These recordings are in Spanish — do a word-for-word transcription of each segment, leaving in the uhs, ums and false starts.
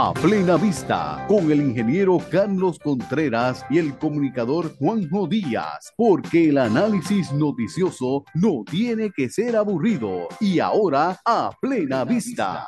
A Plena Vista, con el ingeniero Carlos Contreras y el comunicador Juanjo Díaz, porque el análisis noticioso no tiene que ser aburrido. Y ahora, a Plena Vista.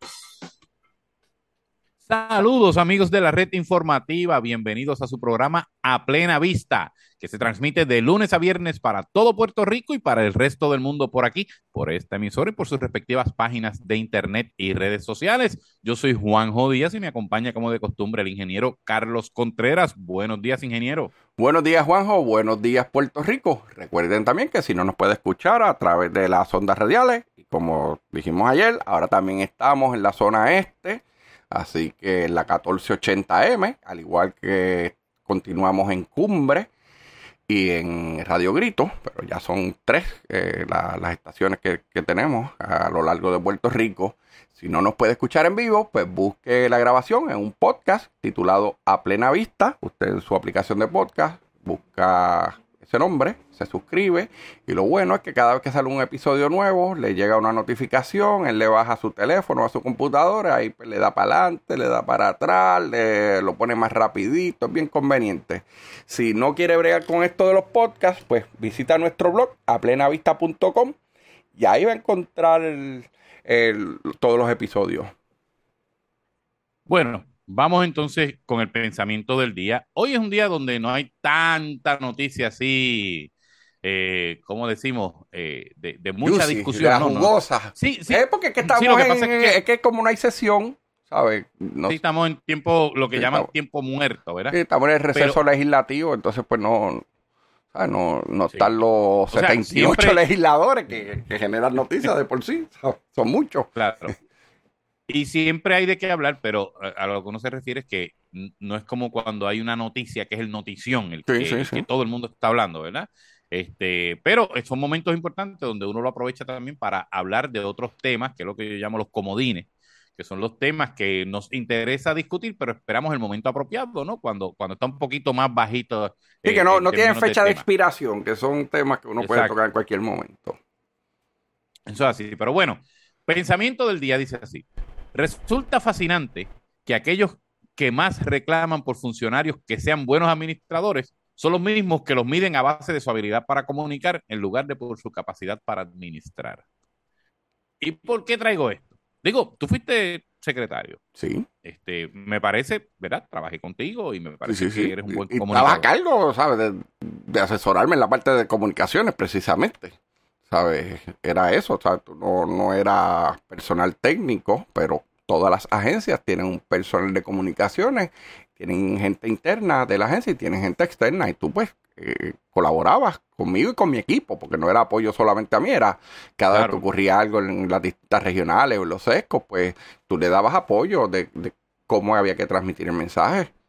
Saludos amigos de la red informativa, bienvenidos a su programa A Plena Vista, que se transmite de lunes a viernes para todo Puerto Rico y para el resto del mundo por aquí, por esta emisora y por sus respectivas páginas de internet y redes sociales. Yo soy Juanjo Díaz y me acompaña como de costumbre el ingeniero Carlos Contreras. Buenos días, ingeniero. Buenos días, Juanjo. Buenos días, Puerto Rico. Recuerden también que si no nos puede escuchar a través de las ondas radiales, y como dijimos ayer, ahora también estamos en la zona este. Así que en la catorce ochenta eme, al igual que continuamos en Cumbre y en Radio Grito, pero ya son tres eh, la, las estaciones que, que tenemos a lo largo de Puerto Rico. Si no nos puede escuchar en vivo, pues busque la grabación en un podcast titulado A Plena Vista. Usted en su aplicación de podcast busca ese nombre, se suscribe y lo bueno es que cada vez que sale un episodio nuevo le llega una notificación, él le baja a su teléfono, a su computadora, ahí pues, le da para adelante, le da para atrás, le, lo pone más rapidito, es bien conveniente. Si no quiere bregar con esto de los podcasts, pues visita nuestro blog a plena vista punto com y ahí va a encontrar el, el, todos los episodios. Bueno, vamos entonces con el pensamiento del día. Hoy es un día donde no hay tanta noticia así, eh, ¿cómo decimos? Eh, de, de mucha Juicy, discusión. de la no, no. jugosa. Sí, sí. Es porque es que estamos Sí, lo que en, pasa es que, es que como no hay sesión, ¿sabes? No, sí, estamos en tiempo, lo que sí, llaman estamos, tiempo muerto, ¿verdad? sí, estamos en el receso Pero, legislativo, entonces pues no, ¿sabes? no, no sí. están los sea, setenta y ocho siempre, legisladores que, que generan noticias de por sí, son muchos. claro. Y siempre hay de qué hablar, pero a, a lo que uno se refiere es que n- no es como cuando hay una noticia que es el notición, el Sí, que, sí, el que sí. todo el mundo está hablando, ¿verdad? Este, pero son momentos importantes donde uno lo aprovecha también para hablar de otros temas, que es lo que yo llamo los comodines, que son los temas que nos interesa discutir, pero esperamos el momento apropiado, ¿no? Cuando, cuando está un poquito más bajito Sí, que eh, no, en no tienen términos de fecha de tema. expiración, que son temas que uno puede Exacto. tocar en cualquier momento. Eso es así. Pero bueno, pensamiento del día dice así. Resulta fascinante que aquellos que más reclaman por funcionarios que sean buenos administradores son los mismos que los miden a base de su habilidad para comunicar en lugar de por su capacidad para administrar. ¿Y por qué traigo esto? Digo, tú fuiste secretario. Sí, Este, me parece, ¿verdad? Trabajé contigo y me sí, parece sí, que sí. eres un buen Y, y estaba a comunicador. cargo, ¿sabes? De, de asesorarme en la parte de comunicaciones, precisamente. ¿Sabes? Era eso, ¿sabes? Tú no, no era personal técnico, pero todas las agencias tienen un personal de comunicaciones, tienen gente interna de la agencia y tienen gente externa. Y tú, pues, eh, colaborabas conmigo y con mi equipo, porque no era apoyo solamente a mí, era cada Claro. vez que ocurría algo en las distintas regionales o en los sescos, pues tú le dabas apoyo de, de cómo había que transmitir el mensaje. Así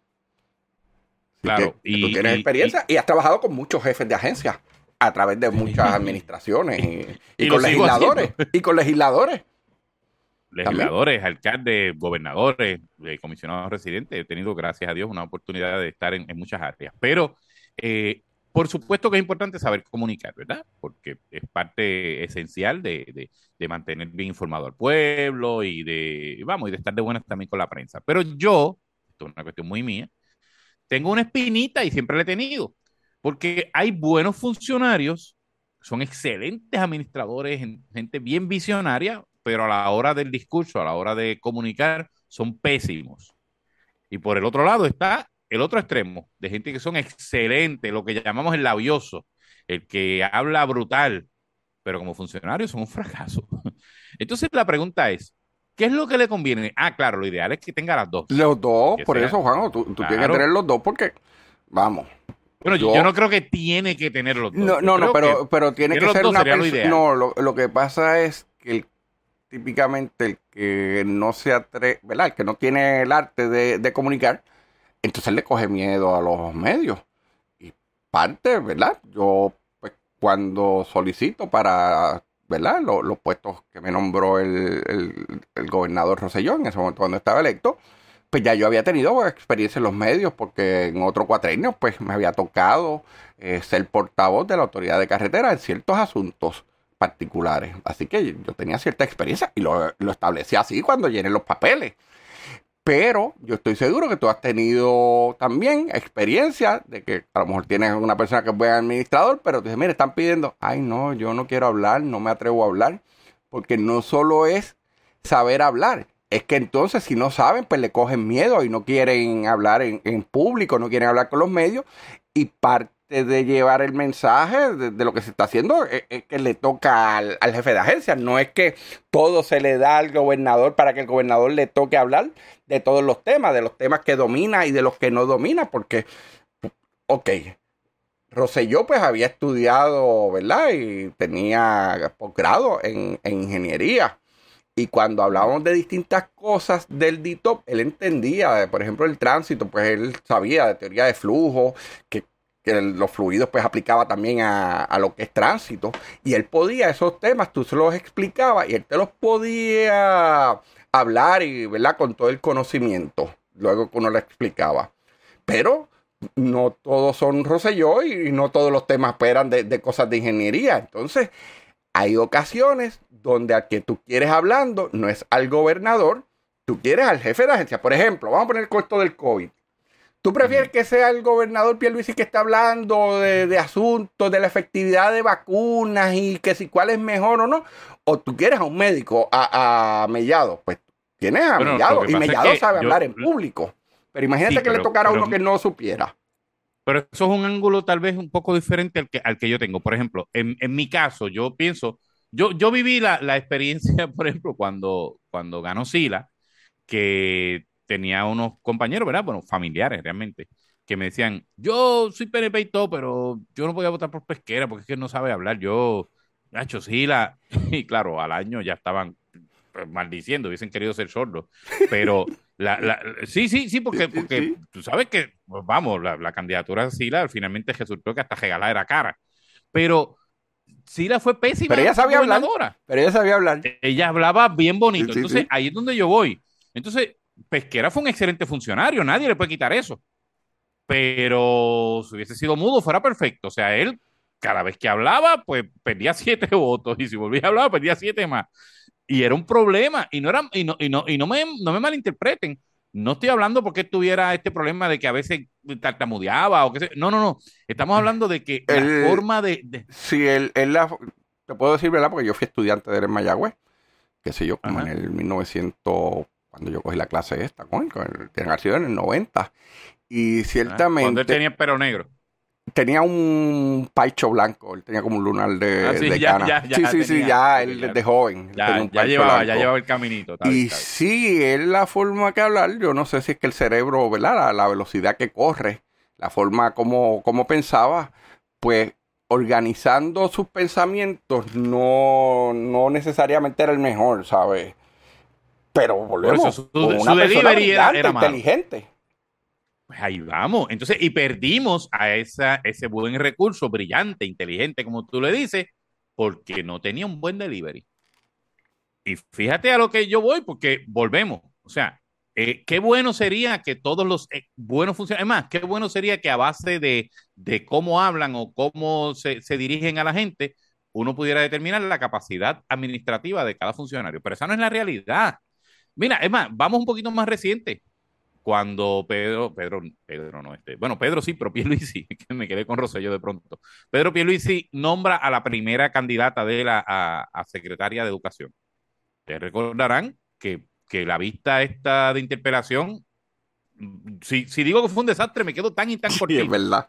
Claro. que, que tú Y, tienes y, experiencia y, y has trabajado con muchos jefes de agencias a través de muchas administraciones y, y, y con lo sigo legisladores haciendo. y con legisladores Legisladores, alcaldes, gobernadores, eh, comisionados residentes. He tenido, gracias a Dios, una oportunidad de estar en, en muchas áreas. Pero, eh, por supuesto que es importante saber comunicar, ¿verdad? Porque es parte esencial de, de, de mantener bien informado al pueblo y de, vamos, y de estar de buenas también con la prensa. Pero yo, esto es una cuestión muy mía, tengo una espinita y siempre la he tenido, porque hay buenos funcionarios, son excelentes administradores, gente bien visionaria, pero a la hora del discurso, a la hora de comunicar, son pésimos. Y por el otro lado está el otro extremo, de gente que son excelentes, lo que llamamos el labioso, el que habla brutal, pero como funcionarios son un fracaso. Entonces la pregunta es, ¿qué es lo que le conviene? Ah, claro, lo ideal es que tenga las dos. los dos, Que por sea, eso Juan, tú, tú tienes que claro. tener los dos porque vamos, Bueno, yo, yo yo no creo que tiene que tener los dos. no, Yo no, no, creo que pero, pero tiene tener que los ser dos una sería lo persona. ideal. No, lo, lo que pasa es que el, típicamente el que no se atreve, ¿verdad? El que no tiene el arte de, de comunicar, entonces le coge miedo a los medios. Y parte, ¿verdad? Yo, pues, cuando solicito para, ¿verdad? Los, los puestos que me nombró el, el, el gobernador Rosselló en ese momento cuando estaba electo, pues ya yo había tenido experiencia en los medios porque en otro cuatrenio pues me había tocado eh, ser portavoz de la autoridad de carretera en ciertos asuntos particulares. Así que yo tenía cierta experiencia y lo, lo establecí así cuando llené los papeles. Pero yo estoy seguro que tú has tenido también experiencia de que a lo mejor tienes una persona que es buen administrador, pero te dice, mire, están pidiendo, ay no, yo no quiero hablar, no me atrevo a hablar, porque no solo es saber hablar, es que entonces si no saben, pues le cogen miedo y no quieren hablar en, en público, no quieren hablar con los medios, y parte de llevar el mensaje de, de lo que se está haciendo es, es que le toca al, al jefe de agencia, no es que todo se le da al gobernador para que el gobernador le toque hablar de todos los temas, de los temas que domina y de los que no domina, porque, ok, Rosselló pues había estudiado, ¿verdad? Y tenía posgrado en, en ingeniería. Y cuando hablábamos de distintas cosas del D I T O P, él entendía, por ejemplo, el tránsito, pues él sabía de teoría de flujo, que, que los fluidos pues aplicaba también a, a lo que es tránsito. Y él podía, esos temas, tú se los explicabas y él te los podía hablar, y ¿verdad? Con todo el conocimiento, luego que uno le explicaba. Pero no todos son Rosselló y no todos los temas eran de, de cosas de ingeniería. Entonces, hay ocasiones donde al que tú quieres hablando no es al gobernador, tú quieres al jefe de agencia. Por ejemplo, vamos a poner el costo del COVID. ¿Tú prefieres que sea el gobernador Pierluisi que está hablando de, de asuntos, de la efectividad de vacunas y que si cuál es mejor o no? ¿O tú quieres a un médico, a, a Mellado? Pues tienes a bueno, Mellado y Mellado es sabe yo, hablar en público. Pero imagínate sí, que pero, le tocara pero, a uno que no supiera. Pero eso es un ángulo tal vez un poco diferente al que, al que yo tengo. Por ejemplo, en, en mi caso, yo pienso, yo, yo viví la, la experiencia, por ejemplo, cuando, cuando ganó Sila, que tenía unos compañeros, ¿verdad? Bueno, familiares realmente, que me decían, yo soy P N P y todo, pero yo no voy a votar por Pesquera porque es que no sabe hablar. Yo, Nacho Sila, y claro, al año ya estaban maldiciendo, hubiesen querido ser sordos, pero la, la, sí, sí, sí, porque, porque sí, sí. Tú sabes que, pues vamos, la, la candidatura de Sila finalmente resultó que hasta regalar era cara, pero Sila fue pésima. Pero ella sabía hablar, pero ella sabía hablar. Ella hablaba bien bonito, sí, sí, entonces sí. Ahí es donde yo voy. Entonces, Pesquera fue un excelente funcionario, nadie le puede quitar eso, pero si hubiese sido mudo fuera perfecto, o sea, él cada vez que hablaba, pues perdía siete votos, y si volvía a hablar, perdía siete más. Y era un problema, y no era, y no, y no, y no me, no me malinterpreten. No estoy hablando porque tuviera este problema de que a veces tartamudeaba o qué sé. No, no, no. Estamos hablando de que el, la forma de. de... Sí, él, él la, te puedo decir, ¿verdad? Porque yo fui estudiante de él en Mayagüez, qué sé yo, como Ajá. en el mil novecientos, cuando yo cogí la clase esta, con él, con el, tiene sido en el noventa. Y ciertamente. Cuando él tenía el pelo negro. Tenía un paicho blanco, él tenía como un lunar de, ah, sí, de ya, cana. Ya, ya, sí, sí, tenía, sí, ya él desde joven. Ya, ya, llevaba, ya llevaba el caminito. Tal, y tal. sí, es la forma que hablar, yo no sé si es que el cerebro, ¿verdad? La, la velocidad que corre, la forma como, como pensaba, pues organizando sus pensamientos no, no necesariamente era el mejor, ¿sabes? Pero volvemos, Por eso, su, una su persona delivery era, era inteligente. Pues ahí vamos. Entonces, y perdimos a esa, ese buen recurso, brillante, inteligente, como tú le dices, porque no tenía un buen delivery. Y fíjate a lo que yo voy, porque volvemos. O sea, eh, qué bueno sería que todos los eh, buenos funcionarios, es más, qué bueno sería que a base de, de cómo hablan o cómo se, se dirigen a la gente, uno pudiera determinar la capacidad administrativa de cada funcionario. Pero esa no es la realidad. Mira, es más, vamos un poquito más reciente. Cuando Pedro, Pedro, Pedro no, este, bueno, Pedro sí, pero Pierluisi, que me quedé con Rosselló de pronto. Pedro Pierluisi nombra a la primera candidata de la a, a secretaria de Educación. Ustedes recordarán que, que la vista esta de interpelación, si, si digo que fue un desastre, me quedo tan y tan cortito. Sí, es verdad.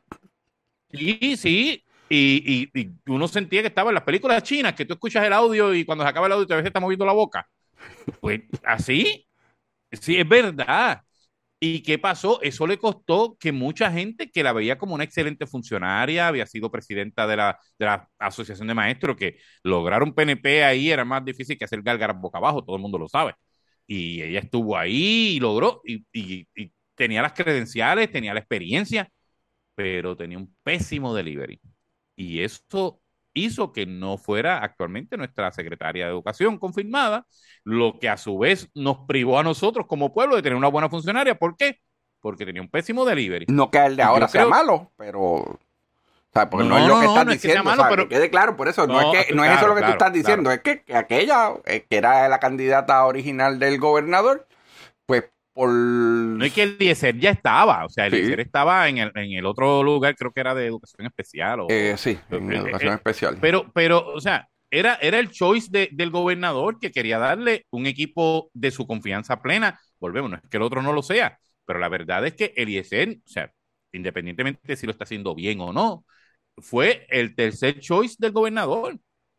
Sí, sí, y, y, y uno sentía que estaba en las películas chinas, que tú escuchas el audio y cuando se acaba el audio a veces está moviendo la boca. Pues así, sí, es verdad. ¿Y qué pasó? Eso le costó que mucha gente que la veía como una excelente funcionaria, había sido presidenta de la, de la Asociación de Maestros, que lograr un P N P ahí era más difícil que hacer gárgaras boca abajo, todo el mundo lo sabe. Y ella estuvo ahí y logró, y, y, y tenía las credenciales, tenía la experiencia, pero tenía un pésimo delivery. Y eso hizo que no fuera actualmente nuestra secretaria de Educación confirmada, lo que a su vez nos privó a nosotros como pueblo de tener una buena funcionaria. ¿Por qué? Porque tenía un pésimo delivery. No que el de ahora sea creo... malo, pero... O sea, porque no, no es lo que no, estás no diciendo, es que malo, o sea, pero... que quede claro, por eso, no, no es, que, no claro, es eso lo que claro, tú estás diciendo, claro. Es que, que aquella, eh, que era la candidata original del gobernador, pues por... No es que el Eliezer ya estaba, o sea, el Sí. Eliezer estaba en el, en el otro lugar, creo que era de educación especial. O, Eh, sí, en eh, educación eh, especial. Pero, pero, o sea, era, era el choice de, del gobernador que quería darle un equipo de su confianza plena. Volvemos, no es que el otro no lo sea, pero la verdad es que Eliezer, o sea, independientemente de si lo está haciendo bien o no, fue el tercer choice del gobernador.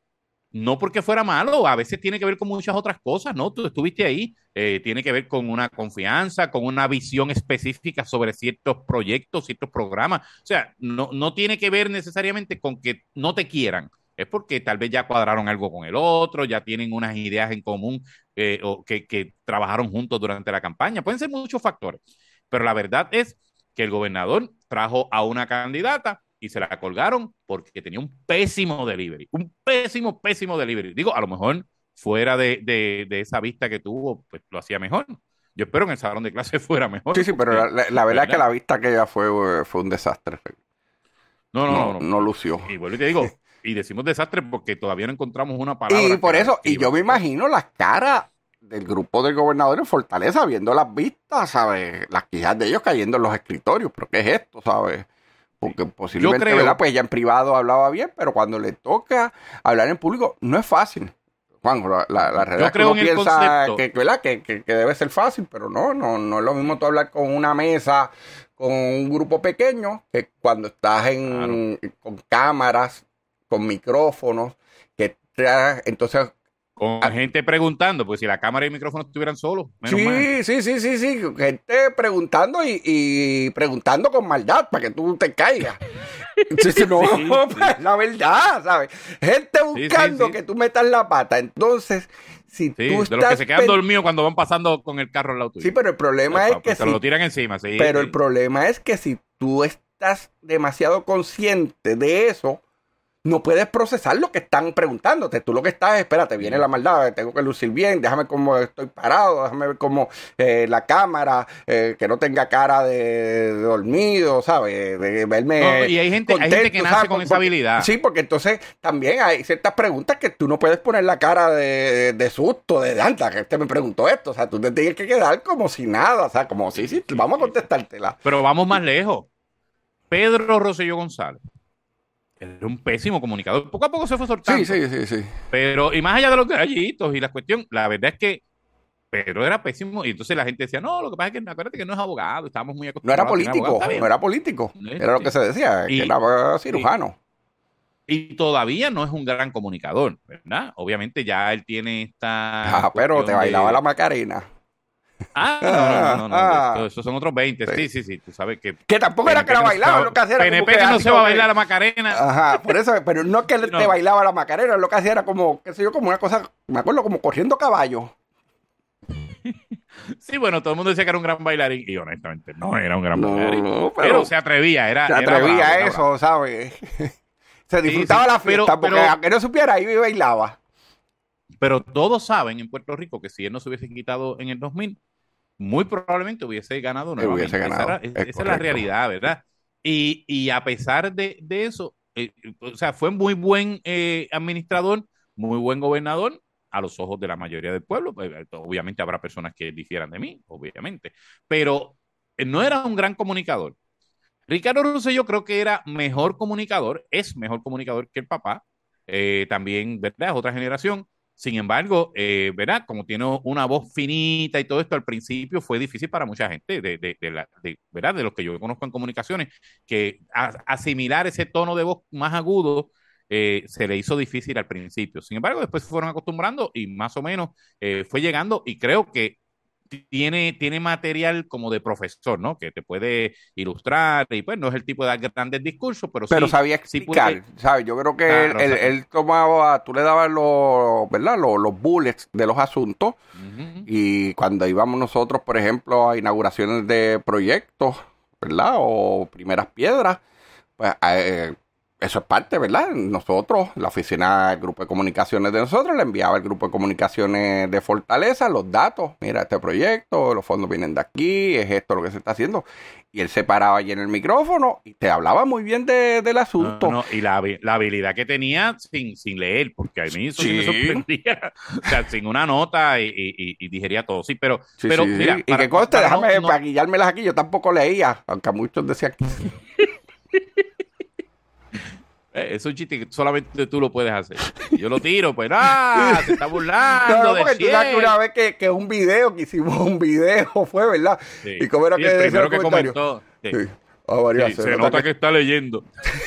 No porque fuera malo, a veces tiene que ver con muchas otras cosas, ¿no? Tú estuviste ahí, eh, tiene que ver con una confianza, con una visión específica sobre ciertos proyectos, ciertos programas. O sea, no, no tiene que ver necesariamente con que no te quieran, es porque tal vez ya cuadraron algo con el otro, ya tienen unas ideas en común eh, o que, que trabajaron juntos durante la campaña. Pueden ser muchos factores, pero la verdad es que el gobernador trajo a una candidata y se la colgaron porque tenía un pésimo delivery, un pésimo, pésimo delivery. Digo, a lo mejor fuera de, de, de esa vista que tuvo, pues lo hacía mejor. Yo espero que en el salón de clase fuera mejor. Sí, sí, porque, pero la, la verdad es que ¿verdad? la vista que ella fue, fue un desastre. No, no, No, no, no. no lució. Y vuelvo y te digo, y decimos desastre porque todavía no encontramos una palabra. Y por que eso, y describa. yo me imagino las caras del grupo del gobernador en Fortaleza viendo las vistas, ¿sabes? Las quejas de ellos cayendo en los escritorios. ¿Pero qué es esto, sabes? Porque posiblemente, creo- ¿verdad? Pues ella en privado hablaba bien, pero cuando le toca hablar en público no es fácil. Juan, la, la, la realidad Yo es que creo uno en el piensa concepto. que, ¿verdad? Que, que, que debe ser fácil, pero no, no, no es lo mismo tú hablar con una mesa, con un grupo pequeño, que cuando estás en, con cámaras, con micrófonos, que tra- entonces... Con Ah. gente preguntando, pues si la cámara y el micrófono estuvieran solos, menos Sí, mal. sí, sí, sí, sí, gente preguntando y, y preguntando con maldad para que tú te caigas. Entonces, no, Sí, pues, la verdad, ¿sabes? Gente buscando sí. que tú metas la pata. Entonces, si Sí, tú de los estás que se quedan pen- dormidos cuando van pasando con el carro al lado tuyo. Sí, pero el problema es que se si... lo tiran encima, sí. Pero sí. el problema es que si tú estás demasiado consciente de eso, no puedes procesar lo que están preguntándote. Tú lo que estás, espérate, viene la maldad, tengo que lucir bien, déjame cómo estoy parado, déjame ver cómo eh, la cámara, eh, que no tenga cara de, de dormido, ¿sabes? De verme No, y hay gente, hay gente contento, que nace ¿sabes? con Porque- esa habilidad. Sí, porque entonces también hay ciertas preguntas que tú no puedes poner la cara de, de susto, de anda, que este me preguntó esto. O sea, tú te tienes que quedar como si nada, o sea, como sí, sí, vamos a contestártela. Pero vamos más lejos. Pedro Rosselló González era un pésimo comunicador. Poco a poco se fue soltando. Sí, sí, sí, sí. Pero, y más allá de los gallitos y la cuestión, la verdad es que Pedro era pésimo. Y entonces la gente decía, no, lo que pasa es que acuérdate que no es abogado, estábamos muy No acostumbrados. era a tener político, abogados. Está bien. no era político. Sí. Era lo que se decía, Y- que era cirujano. Y todavía no es un gran comunicador, ¿verdad? Obviamente ya él tiene esta. Ah, pero te cuestión bailaba de- la Macarena. Ah, no, no, no, no, Ah. no. Esos son otros veinte. Sí. Sí, sí, sí. Tú sabes que. Que tampoco era que la no se bailaba, va- lo que hacía era P N como P que que no así se va a como que- bailar la Macarena. Ajá, por eso, pero no es que Sí, no. te bailaba la Macarena, lo que hacía era como, qué sé yo, como una cosa, me acuerdo, como corriendo caballo. Sí, bueno, todo el mundo decía que era un gran bailarín y honestamente no era un gran No, bailarín. pero- pero, se atrevía, era. Se era atrevía bravo, a era eso, bravo. ¿sabes? Se disfrutaba sí, la pero- fiesta, porque pero- aunque no supiera, ahí bailaba. Pero todos saben en Puerto Rico que si él no se hubiese quitado en el dos mil, muy probablemente hubiese ganado nuevamente. hubiese ganado, Esa, era- es esa es la correcto. realidad, ¿verdad? Y, y a pesar de, de eso, eh, o sea, fue muy buen eh, administrador, muy buen gobernador a los ojos de la mayoría del pueblo. Pues, obviamente habrá personas que difieran de mí, obviamente, pero eh, no era un gran comunicador. Ricardo Rosselló creo que era mejor comunicador, es mejor comunicador que el papá, eh, también, ¿verdad? Es otra generación. Sin embargo, eh, ¿verdad? Como tiene una voz finita y todo esto, al principio fue difícil para mucha gente, de, de, de, la, de ¿verdad? De los que yo conozco en comunicaciones, que a, asimilar ese tono de voz más agudo eh, se le hizo difícil al principio. Sin embargo, después se fueron acostumbrando y más o menos eh, fue llegando y creo que tiene, tiene material como de profesor, ¿no? Que te puede ilustrar y pues no es el tipo de dar grandes discursos, pero, Pero sí, sabía sí explicar, puede- ¿sabes? Yo creo que Claro, él, él, exacto. él tomaba, tú le dabas los, ¿verdad? Los, los bullets de los asuntos. Ujú. Y cuando íbamos nosotros, por ejemplo, a inauguraciones de proyectos, ¿verdad? O primeras piedras, pues eh, eso es parte, ¿verdad? Nosotros, la oficina, el grupo de comunicaciones de nosotros, le enviaba al grupo de comunicaciones de Fortaleza los datos. Mira, este proyecto, los fondos vienen de aquí, es esto lo que se está haciendo. Y él se paraba allí en el micrófono y te hablaba muy bien de, del asunto. No, no, y la, la habilidad que tenía sin, sin leer, porque a mí eso sí, sí me sorprendía. O sea, sin una nota y, y, y digería todo. Sí, pero, sí, pero sí, mira. Sí. Y que conste, déjame no, para no. guillármelas aquí, yo tampoco leía, aunque a muchos decían que sí. Eh, eso es un chiste que solamente tú lo puedes hacer. Yo lo tiro, pues, ¡ah! Se está burlando. No, no, de porque tú sabes que una vez que, que un video, que hicimos un video, fue, ¿verdad? Sí. Y cómo era sí, que el decía primero el que comentario. comentó. Sí. Sí. Oh, María, sí, se, se nota, nota que... que está leyendo.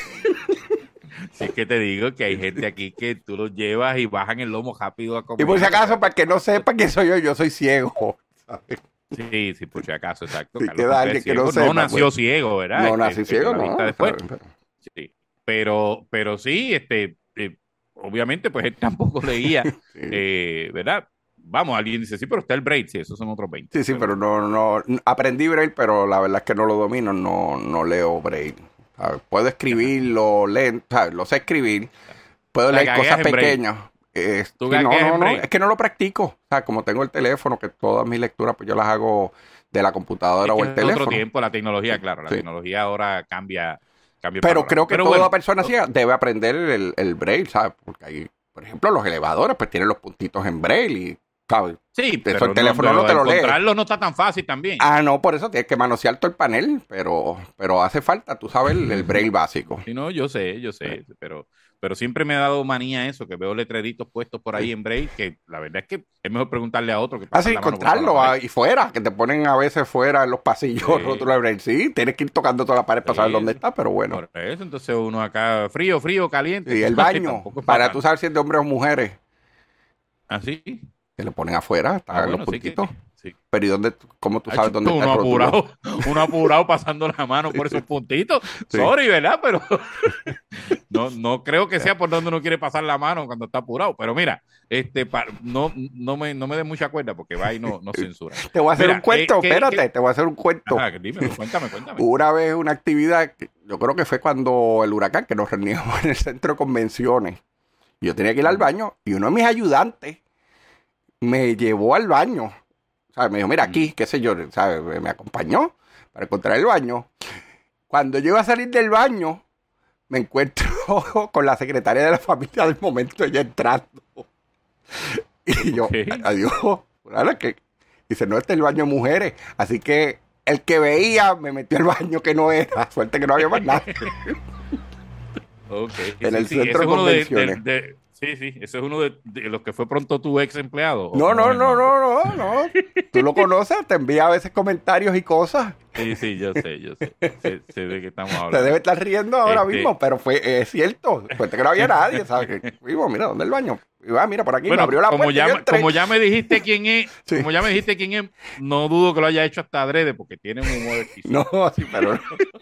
Si es que te digo que hay gente aquí que tú los llevas y bajan el lomo rápido a comer. Y por si acaso, para que no sepa quién soy yo, yo soy ciego, ¿sabes? Sí, sí, por si acaso, exacto. Sí, queda alguien que no, sepa, no nació pues. ciego, ¿verdad? No este, nací ciego, no. Después. Pero, pero. Sí. Pero, pero sí, este, eh, obviamente, pues él tampoco leía, sí. eh, ¿verdad? Vamos, alguien dice, sí, pero está el Braille, sí, esos son otros veinte. Sí, sí, pero, pero no, no, aprendí Braille, pero la verdad es que no lo domino, no, no leo Braille. ¿Sabes? Puedo escribirlo, lento, ¿sabes? Lo sé escribir, puedo leer cosas pequeñas. Es, ¿Tú no, no, no, es que no lo practico. O sea, como tengo el teléfono, que todas mis lecturas, pues yo las hago de la computadora es o el teléfono. Otro tiempo, la tecnología, claro, la sí. tecnología ahora cambia. cambia pero creo que pero toda bueno, persona no. sí debe aprender el, el Braille, ¿sabes? Porque hay, por ejemplo, los elevadores, pues tienen los puntitos en Braille y, ¿sabes? Sí, pero eso el teléfono no, no te lo lee. Encontrarlo no está tan fácil también. Ah, no, por eso tienes que manosear todo el panel, pero, pero hace falta, tú sabes, el, el Braille básico. Sí, no, yo sé, yo sé, sí. pero... Pero siempre me ha dado manía eso, que veo letreritos puestos por ahí en Braille, que la verdad es que es mejor preguntarle a otro que pasa. Ah, sí, encontrarlo a, y fuera, que te ponen a veces fuera en los pasillos, sí. rótulos de Braille. Sí, tienes que ir tocando toda la pared para sí. saber dónde está, pero bueno. Por eso, entonces uno acá, frío, frío, caliente. Y el baño, para tú saber si es de hombres o mujeres. ¿Ah, sí? Que le ponen afuera, está ah, en bueno, los puntitos. Sí que, sí. Pero ¿y dónde, cómo tú sabes Ay, dónde uno está el apurado, uno apurado pasando la mano por esos puntitos. Sí. Sorry, ¿verdad? Pero no, no creo que sea por donde uno quiere pasar la mano cuando está apurado. Pero mira, este, pa, no, no me, no me dé mucha cuerda porque va y no, no censura. Te voy a hacer mira, un cuento, eh, espérate, que, te voy a hacer un cuento. Ajá, dime, cuéntame, cuéntame. Una vez una actividad, yo creo que fue cuando el huracán, que nos reuníamos en el centro de convenciones. Yo tenía que ir al baño y uno de mis ayudantes me llevó al baño. ¿Sabes? Me dijo, mira aquí, qué sé yo, ¿sabes? Me acompañó para encontrar el baño. Cuando yo iba a salir del baño, me encuentro con la secretaria de la familia del momento, ella entrando. Y yo, ¿qué? Adiós. Que dice, no, este es el baño de mujeres. Así que el que veía me metió al baño que no era. Suerte que no había más nada. Okay. En sí, el sí, centro de convenciones. De, de, de, sí, sí, ese es uno de, de los que fue pronto tu ex empleado. No, no, no, no, no, no, no. Tú lo conoces, te envía a veces comentarios y cosas. Sí, sí, yo sé, yo sé. Se, se ve que estamos hablando. Te debe estar riendo ahora este... mismo, pero fue es cierto. Suerte que no había nadie, ¿sabes? Vivo, mira, ¿dónde es el baño? Y va, mira, por aquí bueno, me abrió la como puerta. Ya, como ya me dijiste quién es, sí. como ya me dijiste quién es, no dudo que lo haya hecho hasta adrede, porque tiene un humor exquisito. No, sí, pero...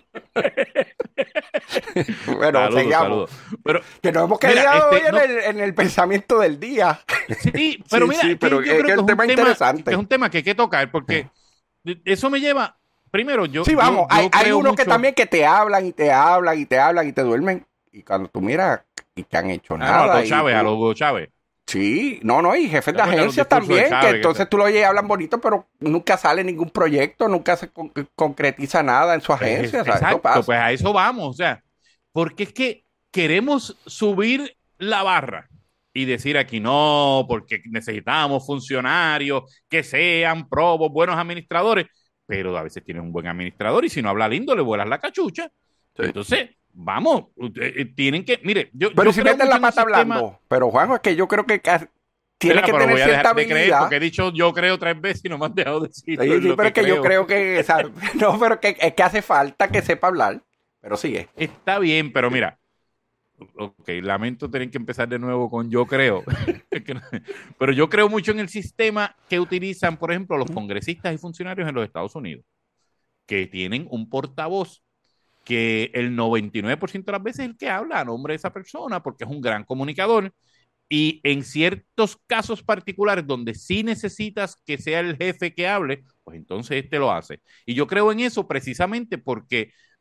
bueno, saludos, seguimos. Saludos. Pero, que nos hemos quedado mira, este, hoy no... en, el, en el pensamiento del día. Sí, pero sí, mira, sí, pero que yo es, creo que es un tema interesante. Que es un tema que hay que tocar, porque sí. eso me lleva... Primero, yo... Sí, vamos, yo, hay, yo hay unos mucho... que también que te hablan y te hablan y te hablan y te duermen. Y cuando tú miras y que han hecho ah, nada. No, a los Chávez, tú... a los Hugo Chávez. Sí, no, no, y jefes de agencias también, Chávez, que entonces que... tú lo oyes y hablan bonito, pero nunca sale ningún proyecto, nunca se con concretiza nada en su agencia. Pues, exacto, pasa. Pues a eso vamos, o sea, porque es que queremos subir la barra y decir aquí no, porque necesitamos funcionarios que sean probos, buenos administradores, pero a veces tienes un buen administrador y si no habla lindo le vuelas la cachucha. Sí. Entonces, vamos, eh, tienen que, mire, yo pero yo si meten la pata hablando, sistema... pero Juanjo, es que yo creo que tiene que tener cierta habilidad. De creer, porque he dicho yo creo tres veces y no me han dejado decir. Sí, sí, pero es que creo. yo creo que, o sea, no, pero que, es que hace falta que sepa hablar, pero sigue. Está bien, pero mira, ok, lamento tener que empezar de nuevo con yo creo, pero yo creo mucho en el sistema que utilizan, por ejemplo, los congresistas y funcionarios en los Estados Unidos, que tienen un portavoz que el noventa y nueve por ciento de las veces es el que habla a nombre de esa persona porque es un gran comunicador y en ciertos casos particulares donde sí necesitas que sea el jefe que hable, pues entonces este lo hace. Y yo creo en eso precisamente porque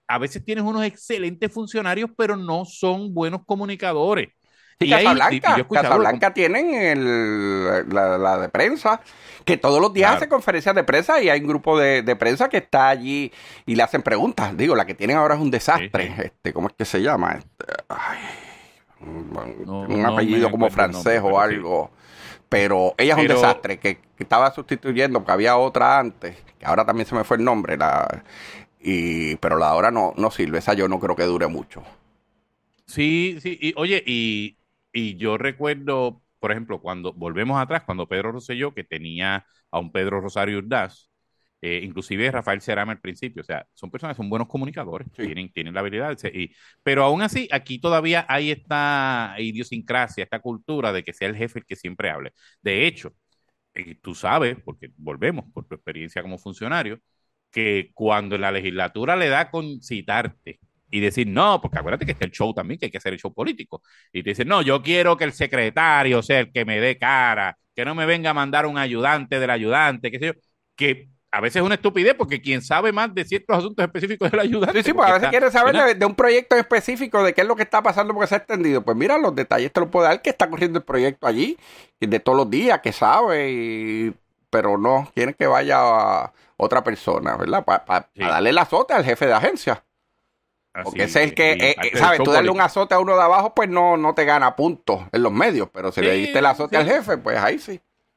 a veces tienes unos excelentes funcionarios, pero no son buenos comunicadores. Sí, Casablanca, Casablanca tienen el, la, la de prensa, que todos los días claro. hace conferencias de prensa y hay un grupo de, de prensa que está allí y le hacen preguntas. Digo, la que tienen ahora es un desastre. Sí, sí. Este, ¿cómo es que se llama? Este, ay, un, no, un no apellido como francés no, o algo. Sí. Pero ella es pero, un desastre, que, que estaba sustituyendo, porque había otra antes, que ahora también se me fue el nombre, la, y pero la de ahora no, no sirve. Esa yo no creo que dure mucho. Sí, sí, y oye, y Y yo recuerdo, por ejemplo, cuando volvemos atrás, cuando Pedro Rosselló, que tenía a un Pedro Rosario Ordaz, eh, inclusive Rafael Cerame al principio, o sea, son personas, son buenos comunicadores, sí. tienen, tienen la habilidad, y, pero aún así, aquí todavía hay esta idiosincrasia, esta cultura de que sea el jefe el que siempre hable. De hecho, eh, tú sabes, porque volvemos por tu experiencia como funcionario, que cuando la legislatura le da con citarte, y decir, no, porque acuérdate que está el show también, que hay que hacer el show político. Y te dicen, no, yo quiero que el secretario sea el que me dé cara, que no me venga a mandar un ayudante del ayudante, qué sé yo, que a veces es una estupidez, porque quien sabe más de ciertos asuntos específicos es el ayudante. Sí, sí, pues a veces está, quiere saber de, de un proyecto específico, de qué es lo que está pasando porque se ha extendido. Pues mira, los detalles te los puede dar que está corriendo el proyecto allí, de todos los días, que sabe, y... pero no, quiere que vaya a otra persona, ¿verdad? Para pa, sí. pa darle el azote al jefe de agencia. Así, porque ese es el que, eh, eh, ¿sabes? Tú darle un azote a uno de abajo, pues no, no te gana puntos en los medios, pero si sí, le diste el azote sí. al jefe, pues ahí sí.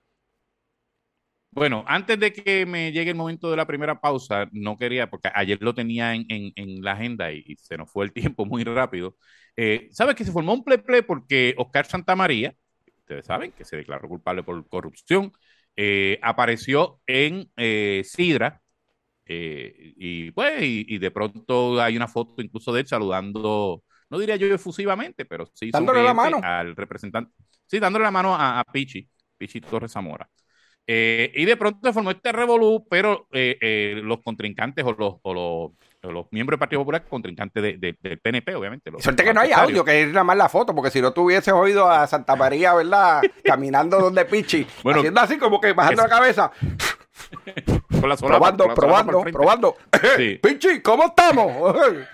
Bueno, antes de que me llegue el momento de la primera pausa, no quería, porque ayer lo tenía en, en, en la agenda y, y se nos fue el tiempo muy rápido. Eh, ¿Sabes que se formó un ple-ple porque Oscar Santamaría, ustedes saben que se declaró culpable por corrupción, eh, apareció en eh, Sidra? Eh, y pues, y, y de pronto hay una foto incluso de él saludando, no diría yo efusivamente, pero sí dándole la mano al representante, sí, dándole la mano a, a Pichi, Pichi Torres Zamora. Eh, y de pronto se formó este revolú, pero eh, eh, los contrincantes o los, o los, o los miembros del Partido Popular, contrincantes de, de, del P N P, obviamente. Los, suerte que no hay audio, que es nada más la foto, porque si no tuviese oído a Santa María, ¿verdad? Caminando donde Pichi, bueno, haciendo así como que bajando es... la cabeza. Con la solapa, probando, con la probando, probando. Sí. Pichi, ¿cómo estamos?